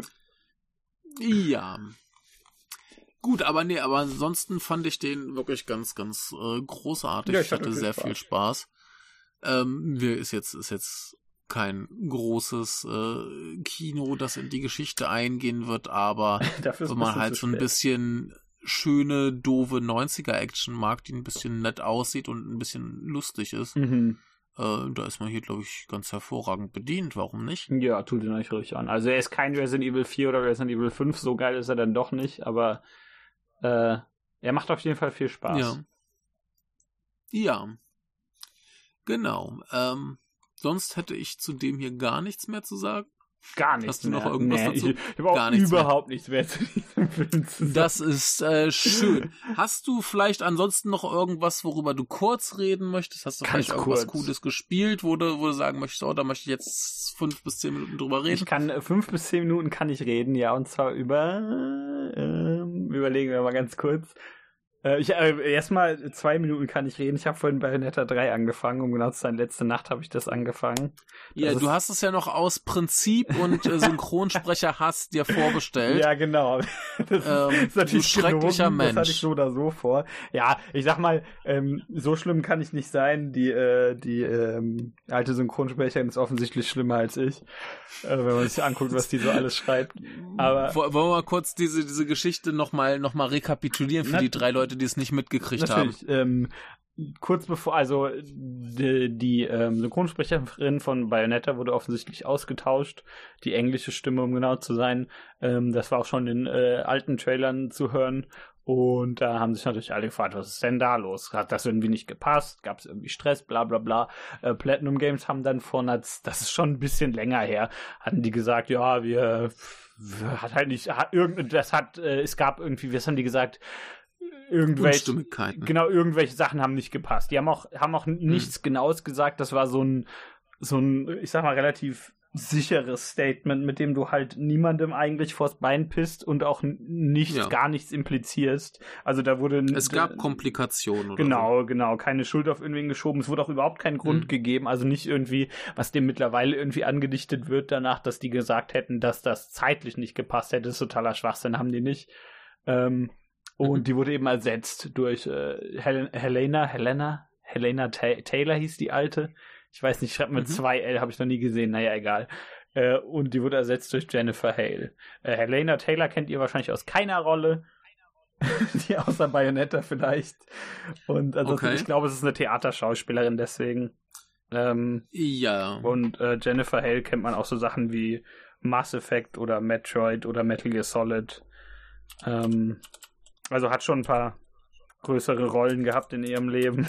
Ja. Gut, aber ansonsten fand ich den wirklich ganz, ganz großartig. Ja, ich hatte sehr viel Spaß. Ist jetzt kein großes Kino, das in die Geschichte eingehen wird, aber wenn man halt so ein bisschen schöne, doofe 90er-Action mag, die ein bisschen nett aussieht und ein bisschen lustig ist, da ist man hier, glaube ich, ganz hervorragend bedient. Warum nicht? Ja, tut ihn euch ruhig an. Also er ist kein Resident Evil 4 oder Resident Evil 5, so geil ist er dann doch nicht, aber er macht auf jeden Fall viel Spaß. Ja. Genau. Sonst hätte ich zu dem hier gar nichts mehr zu sagen. Gar nichts. Hast du noch irgendwas dazu? Ich habe auch überhaupt nichts mehr zu diesem Film zu sagen. Das ist schön. Hast du vielleicht ansonsten noch irgendwas, worüber du kurz reden möchtest? Hast du vielleicht irgendwas Cooles gespielt, wo du sagen möchtest, da möchte ich jetzt 5 bis 10 Minuten drüber reden? 5 bis 10 Minuten kann ich reden, ja, und zwar über, überlegen wir mal ganz kurz, Erstmal 2 Minuten kann ich reden. Ich habe vorhin Bayonetta 3 angefangen. Um genau zu sein, letzte Nacht habe ich das angefangen. Du hast es ja noch aus Prinzip und Synchronsprecherhass dir vorbestellt. Ja, genau. Das ist natürlich du schrecklicher gelogen. Mensch. Das hatte ich so oder so vor. Ja, ich sag mal, so schlimm kann ich nicht sein. Die alte Synchronsprecherin ist offensichtlich schlimmer als ich. Wenn man sich anguckt, was die so alles schreibt. Aber wollen wir mal kurz diese Geschichte noch mal rekapitulieren für die 3 Leute, die es nicht mitgekriegt haben. Kurz bevor, also die Synchronsprecherin von Bayonetta wurde offensichtlich ausgetauscht, die englische Stimme, um genau zu sein. Das war auch schon in alten Trailern zu hören. Und da haben sich natürlich alle gefragt, was ist denn da los? Hat das irgendwie nicht gepasst? Gab es irgendwie Stress? Bla bla bla. Platinum Games haben dann das ist schon ein bisschen länger her, hatten die gesagt, ja, es gab irgendwie, was haben die gesagt? Irgendwelche Sachen haben nicht gepasst. Die haben auch nichts Genaues gesagt. Das war so ein, ich sag mal, relativ sicheres Statement, mit dem du halt niemandem eigentlich vors Bein pisst und auch gar nichts implizierst. Also da wurde... Es gab Komplikationen. Genau. Keine Schuld auf irgendwen geschoben. Es wurde auch überhaupt keinen Grund gegeben. Also nicht irgendwie, was dem mittlerweile irgendwie angedichtet wird danach, dass die gesagt hätten, dass das zeitlich nicht gepasst hätte. Das ist totaler Schwachsinn, haben die nicht. Und die wurde eben ersetzt durch Helena Taylor hieß die alte. Ich weiß nicht, schreibt mit 2 L, habe ich noch nie gesehen. Naja, egal. Und die wurde ersetzt durch Jennifer Hale. Helena Taylor kennt ihr wahrscheinlich aus keiner Rolle. Die außer Bayonetta vielleicht. Und ansonsten, ich glaube, es ist eine Theaterschauspielerin, deswegen. Ja. Und Jennifer Hale kennt man auch so Sachen wie Mass Effect oder Metroid oder Metal Gear Solid. Also hat schon ein paar größere Rollen gehabt in ihrem Leben.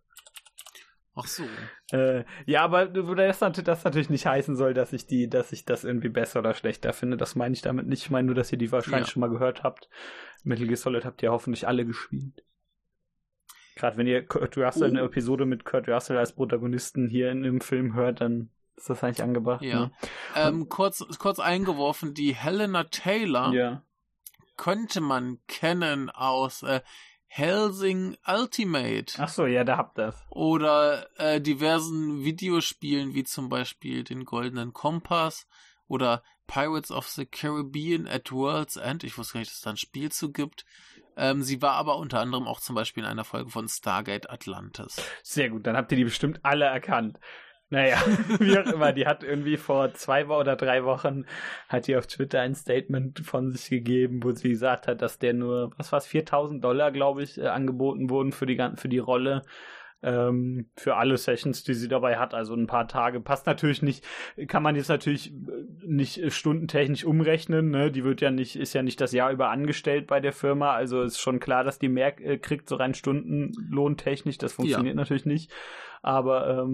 Ach so. Ja, aber das natürlich nicht heißen soll, dass ich das irgendwie besser oder schlechter finde. Das meine ich damit nicht. Ich meine nur, dass ihr die wahrscheinlich schon mal gehört habt. Metal Gear Solid habt ihr hoffentlich alle gespielt. Gerade wenn ihr Kurt Russell, eine Episode mit Kurt Russell als Protagonisten hier in dem Film hört, dann ist das eigentlich angebracht. Ja. Ne? Kurz eingeworfen, die Helena Taylor könnte man kennen aus Hellsing Ultimate. Ach so, ja, da habt ihr das. Oder diversen Videospielen, wie zum Beispiel den Goldenen Kompass oder Pirates of the Caribbean at World's End. Ich wusste gar nicht, dass es da ein Spiel zu gibt. Sie war aber unter anderem auch zum Beispiel in einer Folge von Stargate Atlantis. Sehr gut, dann habt ihr die bestimmt alle erkannt. Naja, wie auch immer, die hat irgendwie vor 2 oder 3 Wochen hat die auf Twitter ein Statement von sich gegeben, wo sie gesagt hat, dass der nur, $4.000, glaube ich, angeboten wurden für die Rolle, für alle Sessions, die sie dabei hat, also ein paar Tage. Passt natürlich nicht, kann man jetzt natürlich nicht stundentechnisch umrechnen, ne? Die ist ja nicht das Jahr über angestellt bei der Firma, also ist schon klar, dass die mehr kriegt, so rein stundenlohntechnisch, das funktioniert natürlich nicht, aber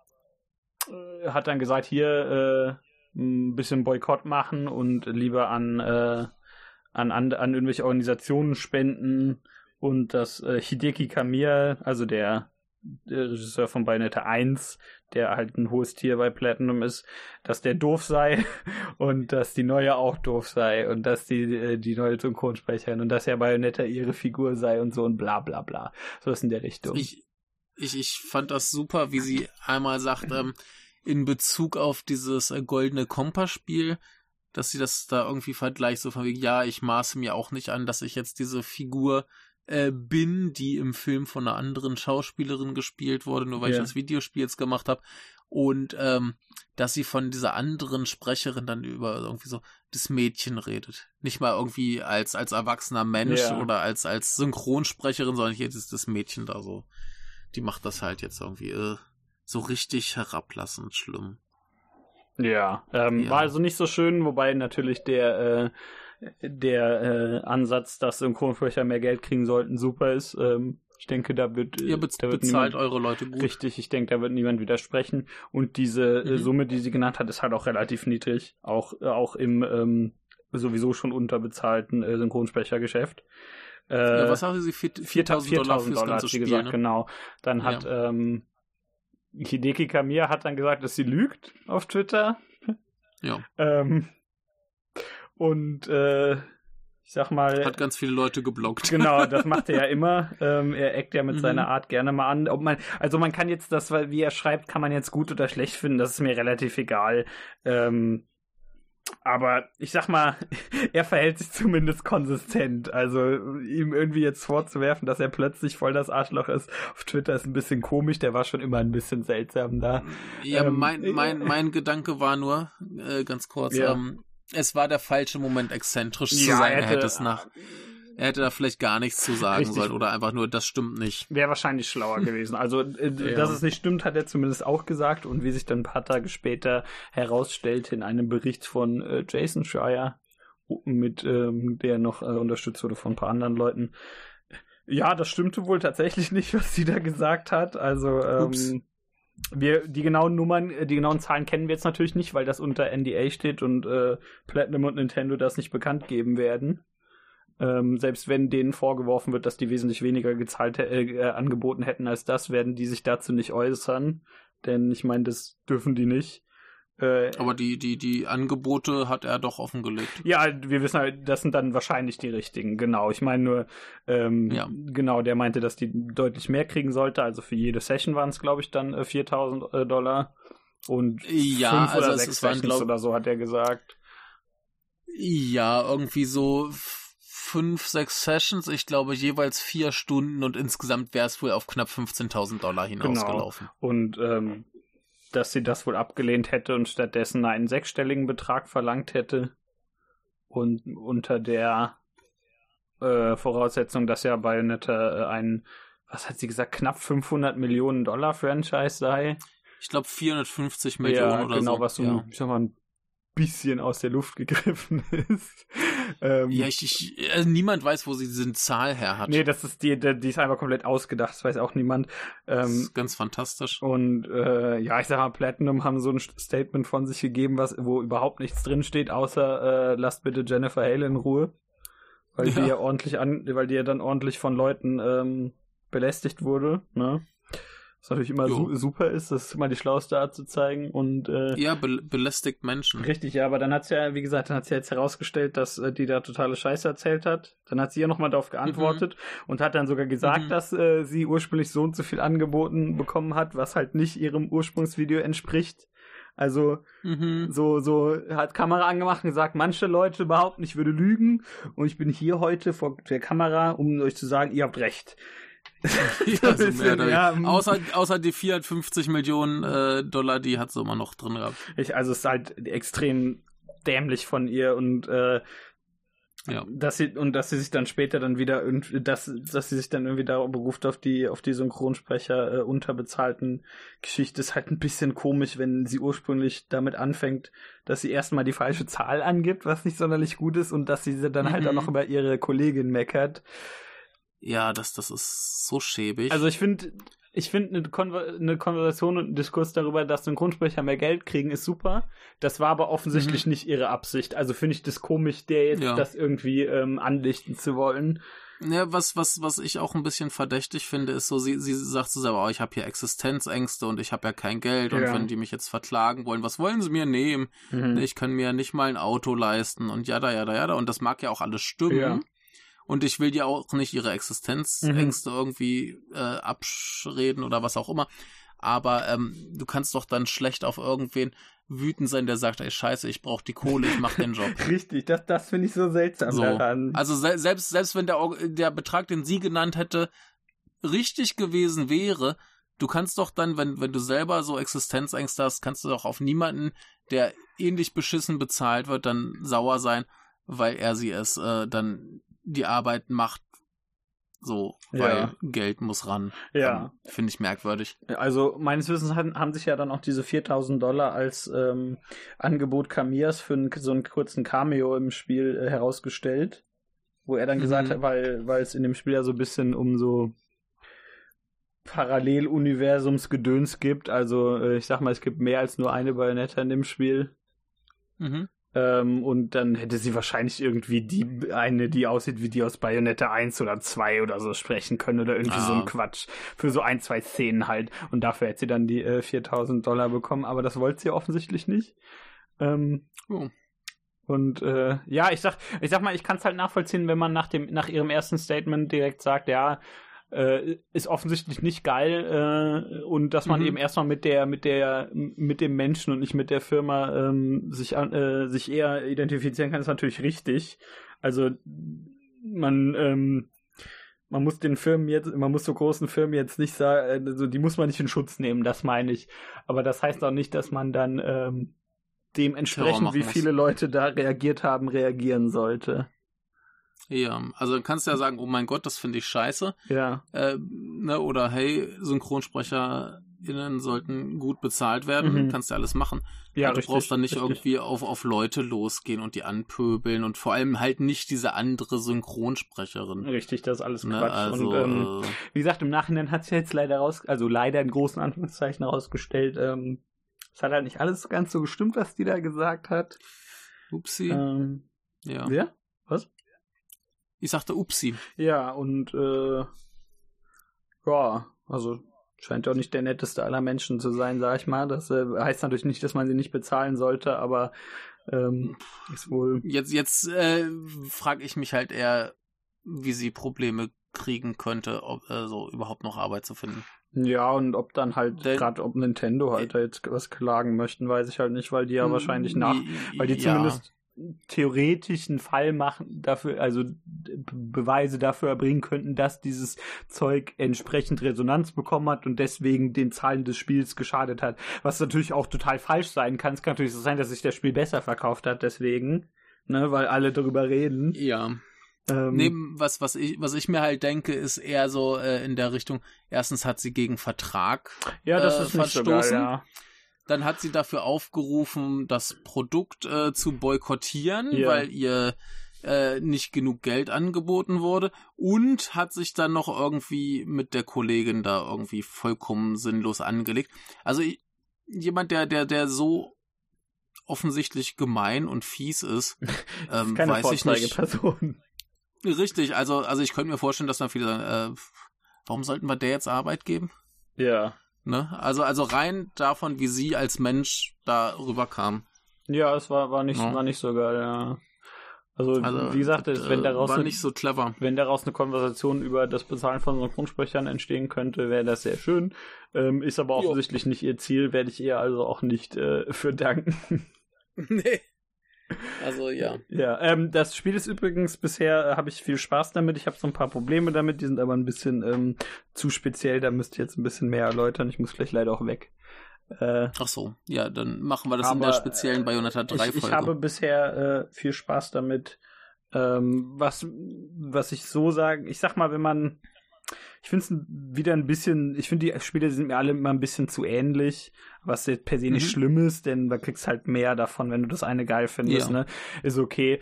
hat dann gesagt, hier ein bisschen Boykott machen und lieber an irgendwelche Organisationen spenden und dass Hideki Kamiya, also der Regisseur von Bayonetta 1, der halt ein hohes Tier bei Platinum ist, dass der doof sei und dass die neue auch doof sei und dass die neue Synchronsprecherin und dass ja Bayonetta ihre Figur sei und so und bla bla bla. So ist in der Richtung. Ich fand das super, wie sie einmal sagt, in Bezug auf dieses Goldene Kompass-Spiel, dass sie das da irgendwie vergleicht, so von wegen, ja, ich maße mir auch nicht an, dass ich jetzt diese Figur bin, die im Film von einer anderen Schauspielerin gespielt wurde, nur weil ich das Videospiel jetzt gemacht habe. Und dass sie von dieser anderen Sprecherin dann über irgendwie so das Mädchen redet. Nicht mal irgendwie als erwachsener Mensch oder als Synchronsprecherin, sondern hier ist das Mädchen da so. Die macht das halt jetzt irgendwie so richtig herablassend schlimm. Ja, war also nicht so schön, wobei natürlich der Ansatz, dass Synchronsprecher mehr Geld kriegen sollten, super ist. Ich denke, da wird bezahlt eure Leute gut. Richtig, ich denke, da wird niemand widersprechen. Und diese Summe, die sie genannt hat, ist halt auch relativ niedrig. Auch im sowieso schon unterbezahlten Synchronsprechergeschäft. Was sagte sie? $4.000 fürs ganze Spiel, gesagt, ne? genau. Dann hat Hideki Kamiya hat dann gesagt, dass sie lügt auf Twitter. Ja. Und ich sag mal... Hat ganz viele Leute geblockt. Genau, das macht er ja immer. Er eckt ja mit seiner Art gerne mal an. Man kann jetzt das, wie er schreibt, kann man jetzt gut oder schlecht finden, das ist mir relativ egal. Aber ich sag mal, er verhält sich zumindest konsistent. Also ihm irgendwie jetzt vorzuwerfen, dass er plötzlich voll das Arschloch ist auf Twitter, ist ein bisschen komisch. Der war schon immer ein bisschen seltsam da. Ja, mein Gedanke war nur, ganz kurz, es war der falsche Moment, exzentrisch zu sein. Er hätte da vielleicht gar nichts zu sagen sollen oder einfach nur, das stimmt nicht. Wäre wahrscheinlich schlauer gewesen. Also, dass es nicht stimmt, hat er zumindest auch gesagt. Und wie sich dann ein paar Tage später herausstellte in einem Bericht von Jason Schreier, mit der noch unterstützt wurde von ein paar anderen Leuten. Ja, das stimmte wohl tatsächlich nicht, was sie da gesagt hat. Also, die genauen Zahlen kennen wir jetzt natürlich nicht, weil das unter NDA steht und Platinum und Nintendo das nicht bekannt geben werden. Selbst wenn denen vorgeworfen wird, dass die wesentlich weniger gezahlt angeboten hätten als das, werden die sich dazu nicht äußern. Denn ich meine, das dürfen die nicht. Aber die Angebote hat er doch offengelegt. Ja, wir wissen halt, das sind dann wahrscheinlich die richtigen, genau. Ich meine nur, genau, der meinte, dass die deutlich mehr kriegen sollte. Also für jede Session waren es, glaube ich, dann $4.000. Und 5 oder 6 Sessions oder so, hat er gesagt. Ja, irgendwie so 5, 6 Sessions, ich glaube jeweils 4 Stunden und insgesamt wäre es wohl auf knapp $15.000 hinausgelaufen. Genau. Und dass sie das wohl abgelehnt hätte und stattdessen einen 6-stelligen Betrag verlangt hätte und unter der Voraussetzung, dass ja Bayonetta was hat sie gesagt, knapp $500 Millionen Franchise sei. Ich glaube 450 Millionen oder genau, so. Was so, ich sag mal, ein bisschen aus der Luft gegriffen ist. Niemand weiß, wo sie diese Zahl her hat. Nee, das ist die ist einfach komplett ausgedacht, das weiß auch niemand. Das ist ganz fantastisch. Und ich sag mal, Platinum haben so ein Statement von sich gegeben, wo überhaupt nichts drin steht, außer lasst bitte Jennifer Hale in Ruhe. Weil die ja weil die ja dann ordentlich von Leuten belästigt wurde, ne? Was natürlich immer super ist, das ist immer die schlauste Art zu zeigen. Und belästigt Menschen. Richtig, ja, aber dann hat sie ja, wie gesagt, jetzt herausgestellt, dass die da totale Scheiße erzählt hat. Dann hat sie ja nochmal darauf geantwortet und hat dann sogar gesagt, dass sie ursprünglich so und so viel angeboten bekommen hat, was halt nicht ihrem Ursprungsvideo entspricht. Also so hat Kamera angemacht und gesagt, manche Leute behaupten, ich würde lügen und ich bin hier heute vor der Kamera, um euch zu sagen, ihr habt recht. Ja, so bisschen, außer die 450 Millionen Dollar, die hat sie immer noch drin gehabt. Also es ist halt extrem dämlich von ihr und dass sie sich dann später dann wieder dass sie sich dann irgendwie da beruft auf die Synchronsprecher unterbezahlten Geschichte, ist halt ein bisschen komisch, wenn sie ursprünglich damit anfängt, dass sie erstmal die falsche Zahl angibt, was nicht sonderlich gut ist, und dass sie dann halt auch noch über ihre Kollegin meckert. Ja, das ist so schäbig. Also ich finde eine Konversation und ein Diskurs darüber, dass Synchronsprecher mehr Geld kriegen, ist super. Das war aber offensichtlich nicht ihre Absicht. Also finde ich das komisch, das irgendwie andichten zu wollen. Ja, was ich auch ein bisschen verdächtig finde, ist so, sie sagt so selber, ich habe hier Existenzängste und ich habe ja kein Geld und wenn die mich jetzt verklagen wollen, was wollen sie mir nehmen? Ich kann mir nicht mal ein Auto leisten und jada, und das mag ja auch alles stimmen. Ja. Und ich will dir auch nicht ihre Existenzängste irgendwie abschreden oder was auch immer. Aber du kannst doch dann schlecht auf irgendwen wütend sein, der sagt, ey Scheiße, ich brauche die Kohle, ich mach den Job. Richtig, das finde ich so seltsam daran. Also selbst wenn der Betrag, den sie genannt hätte, richtig gewesen wäre, du kannst doch dann, wenn du selber so Existenzängste hast, kannst du doch auf niemanden, der ähnlich beschissen bezahlt wird, dann sauer sein, weil er sie es dann die Arbeit macht, so, weil Geld muss ran. Ja. Finde ich merkwürdig. Also meines Wissens haben sich ja dann auch diese $4.000 als Angebot Kamias für so einen kurzen Cameo im Spiel herausgestellt, wo er dann gesagt hat, weil es in dem Spiel ja so ein bisschen um so Paralleluniversumsgedöns gibt, also ich sag mal, es gibt mehr als nur eine Bayonetta in dem Spiel. Und dann hätte sie wahrscheinlich irgendwie die aussieht wie die aus Bayonetta 1 oder 2 oder so sprechen können oder irgendwie so ein Quatsch. Für so 1, 2 Szenen halt. Und dafür hätte sie dann die $4.000 bekommen, aber das wollte sie offensichtlich nicht. Und ja, ich sag mal, ich kann es halt nachvollziehen, wenn man nach ihrem ersten Statement direkt sagt, ja, ist offensichtlich nicht geil und dass man eben erstmal mit dem Menschen und nicht mit der Firma sich eher identifizieren kann, ist natürlich richtig. Also man muss so großen Firmen jetzt nicht sagen, also die muss man nicht in Schutz nehmen, das meine ich. Aber das heißt auch nicht, dass man dann dementsprechend, wie viele Leute da reagiert haben, reagieren sollte. Ja, also dann kannst du ja sagen, oh mein Gott, das finde ich scheiße. Ja. Oder hey, SynchronsprecherInnen sollten gut bezahlt werden, kannst du ja alles machen. Ja, du brauchst dann nicht irgendwie auf Leute losgehen und die anpöbeln und vor allem halt nicht diese andere Synchronsprecherin. Richtig, das ist alles Quatsch. Also, und wie gesagt, im Nachhinein hat es ja jetzt leider in großen Anführungszeichen herausgestellt, es hat halt nicht alles ganz so gestimmt, was die da gesagt hat. Upsi. Ja. Wer? Was? Ich sagte Upsi. Ja, und ja, also scheint auch nicht der netteste aller Menschen zu sein, sag ich mal. Das heißt natürlich nicht, dass man sie nicht bezahlen sollte, aber ist wohl... Jetzt frage ich mich halt eher, wie sie Probleme kriegen könnte, so überhaupt noch Arbeit zu finden. Ja, und ob dann halt, gerade ob Nintendo halt da jetzt was klagen möchten, weiß ich halt nicht, weil die ja wahrscheinlich weil die zumindest theoretisch einen Fall machen dafür, also Beweise dafür erbringen könnten, dass dieses Zeug entsprechend Resonanz bekommen hat und deswegen den Zahlen des Spiels geschadet hat. Was natürlich auch total falsch sein kann. Es kann natürlich so sein, dass sich das Spiel besser verkauft hat, deswegen, ne, weil alle darüber reden. Ja. Was ich mir halt denke, ist eher so in der Richtung, erstens hat sie gegen Vertrag das ist nicht verstoßen. So geil, ja. Dann hat sie dafür aufgerufen, das Produkt zu boykottieren, weil ihr nicht genug Geld angeboten wurde und hat sich dann noch irgendwie mit der Kollegin da irgendwie vollkommen sinnlos angelegt. Also jemand, der so offensichtlich gemein und fies ist, keine weiß ich nicht. Person. Richtig, also ich könnte mir vorstellen, dass dann viele sagen, warum sollten wir der jetzt Arbeit geben? Ja. Ne? Also rein davon, wie sie als Mensch da rüberkam. Ja, es war nicht so geil, ja. Also wie gesagt, wenn daraus war nicht so clever. Wenn daraus eine Konversation über das Bezahlen von Synchronsprechern entstehen könnte, wäre das sehr schön. Ist aber offensichtlich nicht ihr Ziel, werde ich ihr also auch nicht für danken. Nee. Also ja. Ja, das Spiel ist übrigens bisher, habe ich viel Spaß damit. Ich habe so ein paar Probleme damit, die sind aber ein bisschen zu speziell. Da müsst ihr jetzt ein bisschen mehr erläutern. Ich muss gleich leider auch weg. Ach so, ja, dann machen wir das in der speziellen Bayonetta 3 Folge. Ich habe bisher viel Spaß damit. Was ich so sagen, ich sag mal, ich finde es wieder ein bisschen, ich finde die Spiele sind mir alle immer ein bisschen zu ähnlich, was jetzt per se nicht schlimm ist, denn da kriegst halt mehr davon, wenn du das eine geil findest, ne? Ist okay.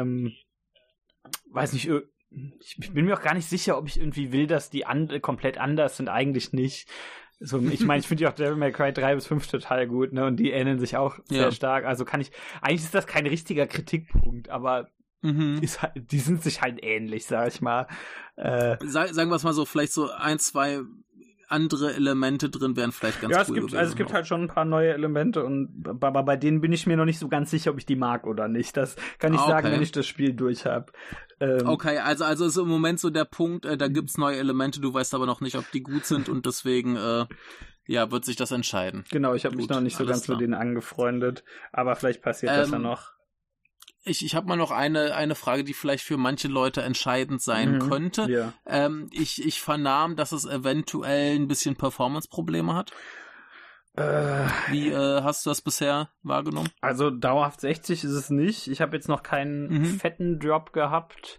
Weiß nicht, ich bin mir auch gar nicht sicher, ob ich irgendwie will, dass die komplett anders sind, eigentlich nicht. So, ich meine, ich finde ja auch Devil May Cry 3 bis 5 total gut, ne? Und die ähneln sich auch sehr stark. Also eigentlich ist das kein richtiger Kritikpunkt, aber die sind sich halt ähnlich, sag ich mal. Sagen wir es mal so, vielleicht so 1, 2 andere Elemente drin wären vielleicht ganz cool gewesen. Es gibt halt schon ein paar neue Elemente und aber bei denen bin ich mir noch nicht so ganz sicher, ob ich die mag oder nicht. Das kann ich sagen, wenn ich das Spiel durch habe. Okay, also ist im Moment so der Punkt, da gibt's neue Elemente, du weißt aber noch nicht, ob die gut sind und deswegen wird sich das entscheiden. Genau, ich habe mich noch nicht so ganz mit denen angefreundet, aber vielleicht passiert das ja noch. Ich habe mal noch eine Frage, die vielleicht für manche Leute entscheidend sein könnte. Ja. Ich vernahm, dass es eventuell ein bisschen Performance-Probleme hat. Wie hast du das bisher wahrgenommen? Also dauerhaft 60 ist es nicht. Ich habe jetzt noch keinen fetten Drop gehabt.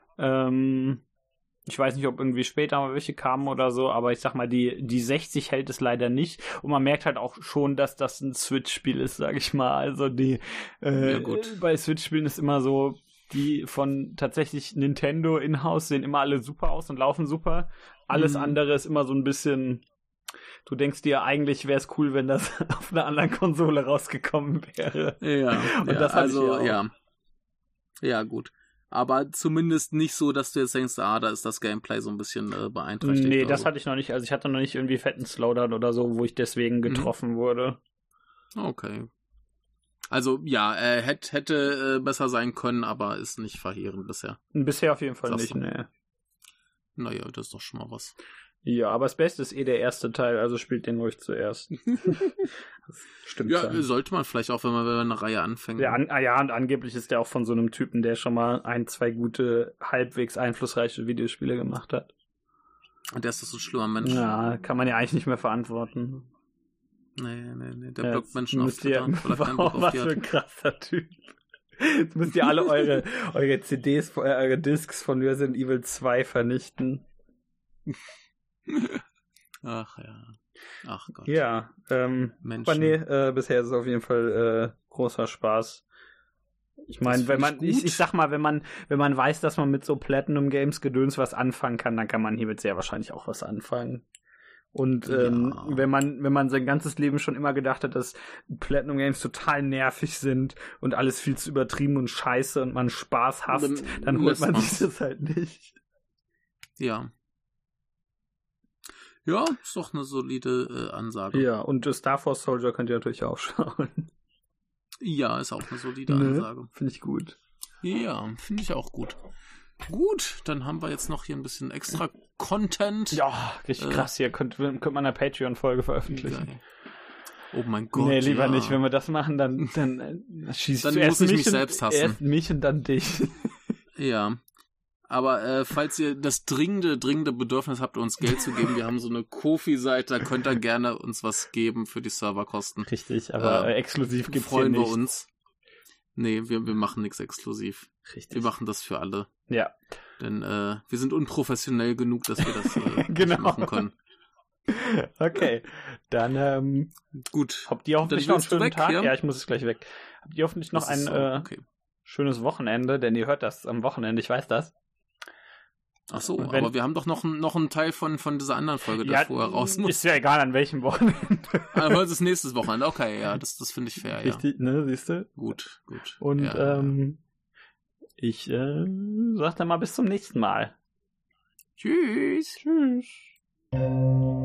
Ich weiß nicht, ob irgendwie später mal welche kamen oder so, aber ich sag mal, die 60 hält es leider nicht. Und man merkt halt auch schon, dass das ein Switch-Spiel ist, sag ich mal. Also bei Switch-Spielen ist immer so, die von tatsächlich Nintendo in-house sehen immer alle super aus und laufen super. Alles andere ist immer so ein bisschen, du denkst dir, eigentlich wäre es cool, wenn das auf einer anderen Konsole rausgekommen wäre. Ja, und das also, ja, gut. Aber zumindest nicht so, dass du jetzt denkst, da ist das Gameplay so ein bisschen beeinträchtigt. Nee, das hatte ich noch nicht. Also ich hatte noch nicht irgendwie fetten Slowdown oder so, wo ich deswegen getroffen wurde. Okay. Also, ja, hätte besser sein können, aber ist nicht verheerend bisher. Bisher auf jeden Fall nicht, ne. Naja, das ist doch schon mal was. Ja, aber das Beste ist der erste Teil, also spielt den ruhig zuerst. Stimmt. Ja, sollte man vielleicht auch, wenn man eine Reihe anfängt. Ja, und angeblich ist der auch von so einem Typen, der schon mal 2 gute, halbwegs einflussreiche Videospiele gemacht hat. Und der ist doch so ein schlimmer Mensch. Ja, kann man ja eigentlich nicht mehr verantworten. Nee. Der blockt Menschen auf Twitter, weil er keinen Bock auf die hat. Was für ein krasser Typ. Jetzt müsst ihr alle eure CDs, eure Discs von Resident Evil 2 vernichten. Ach ja. Ach Gott. Ja, Menschen. aber nee, bisher ist es auf jeden Fall großer Spaß. Ich meine, wenn man, ich sag mal, wenn man weiß, dass man mit so Platinum Games Gedöns was anfangen kann, dann kann man hier mit sehr wahrscheinlich auch was anfangen. Und wenn man sein ganzes Leben schon immer gedacht hat, dass Platinum Games total nervig sind und alles viel zu übertrieben und scheiße und man Spaß hasst, dann holt man sich das halt nicht. Ja. Ja, ist doch eine solide Ansage. Ja, und Star Force Soldier könnt ihr natürlich auch schauen. Ja, ist auch eine solide Ansage. Finde ich gut. Ja, finde ich auch gut. Gut, dann haben wir jetzt noch hier ein bisschen extra Content. Ja, richtig krass. Hier könnte man eine Patreon-Folge veröffentlichen. Geil. Oh mein Gott. Nee, lieber nicht. Wenn wir das machen, dann schießt du erst mich selbst hassen. Erst mich und dann dich. Ja. Aber falls ihr das dringende Bedürfnis habt, uns Geld zu geben, wir haben so eine Ko-fi-Seite, da könnt ihr gerne uns was geben für die Serverkosten. Richtig, aber exklusiv gibt's freuen hier nicht. wir uns. Nee, wir machen nichts exklusiv. Richtig. Wir machen das für alle. Ja. Denn wir sind unprofessionell genug, dass wir das genau. machen können. Okay, dann gut. Habt ihr hoffentlich noch einen schönen Tag? Ja? Ja, ich muss jetzt gleich weg. Habt ihr hoffentlich noch ein schönes Wochenende, denn ihr hört das am Wochenende, ich weiß das. Ach so, aber wir haben doch noch einen Teil von dieser anderen Folge, der vorher raus muss. Ist ja egal, an welchem Wochenende. Aber es ist nächstes Wochenende, okay, ja, das finde ich fair, richtig, ja. Ne, siehst du? Gut. Und ich sag dann mal bis zum nächsten Mal. Tschüss. Tschüss.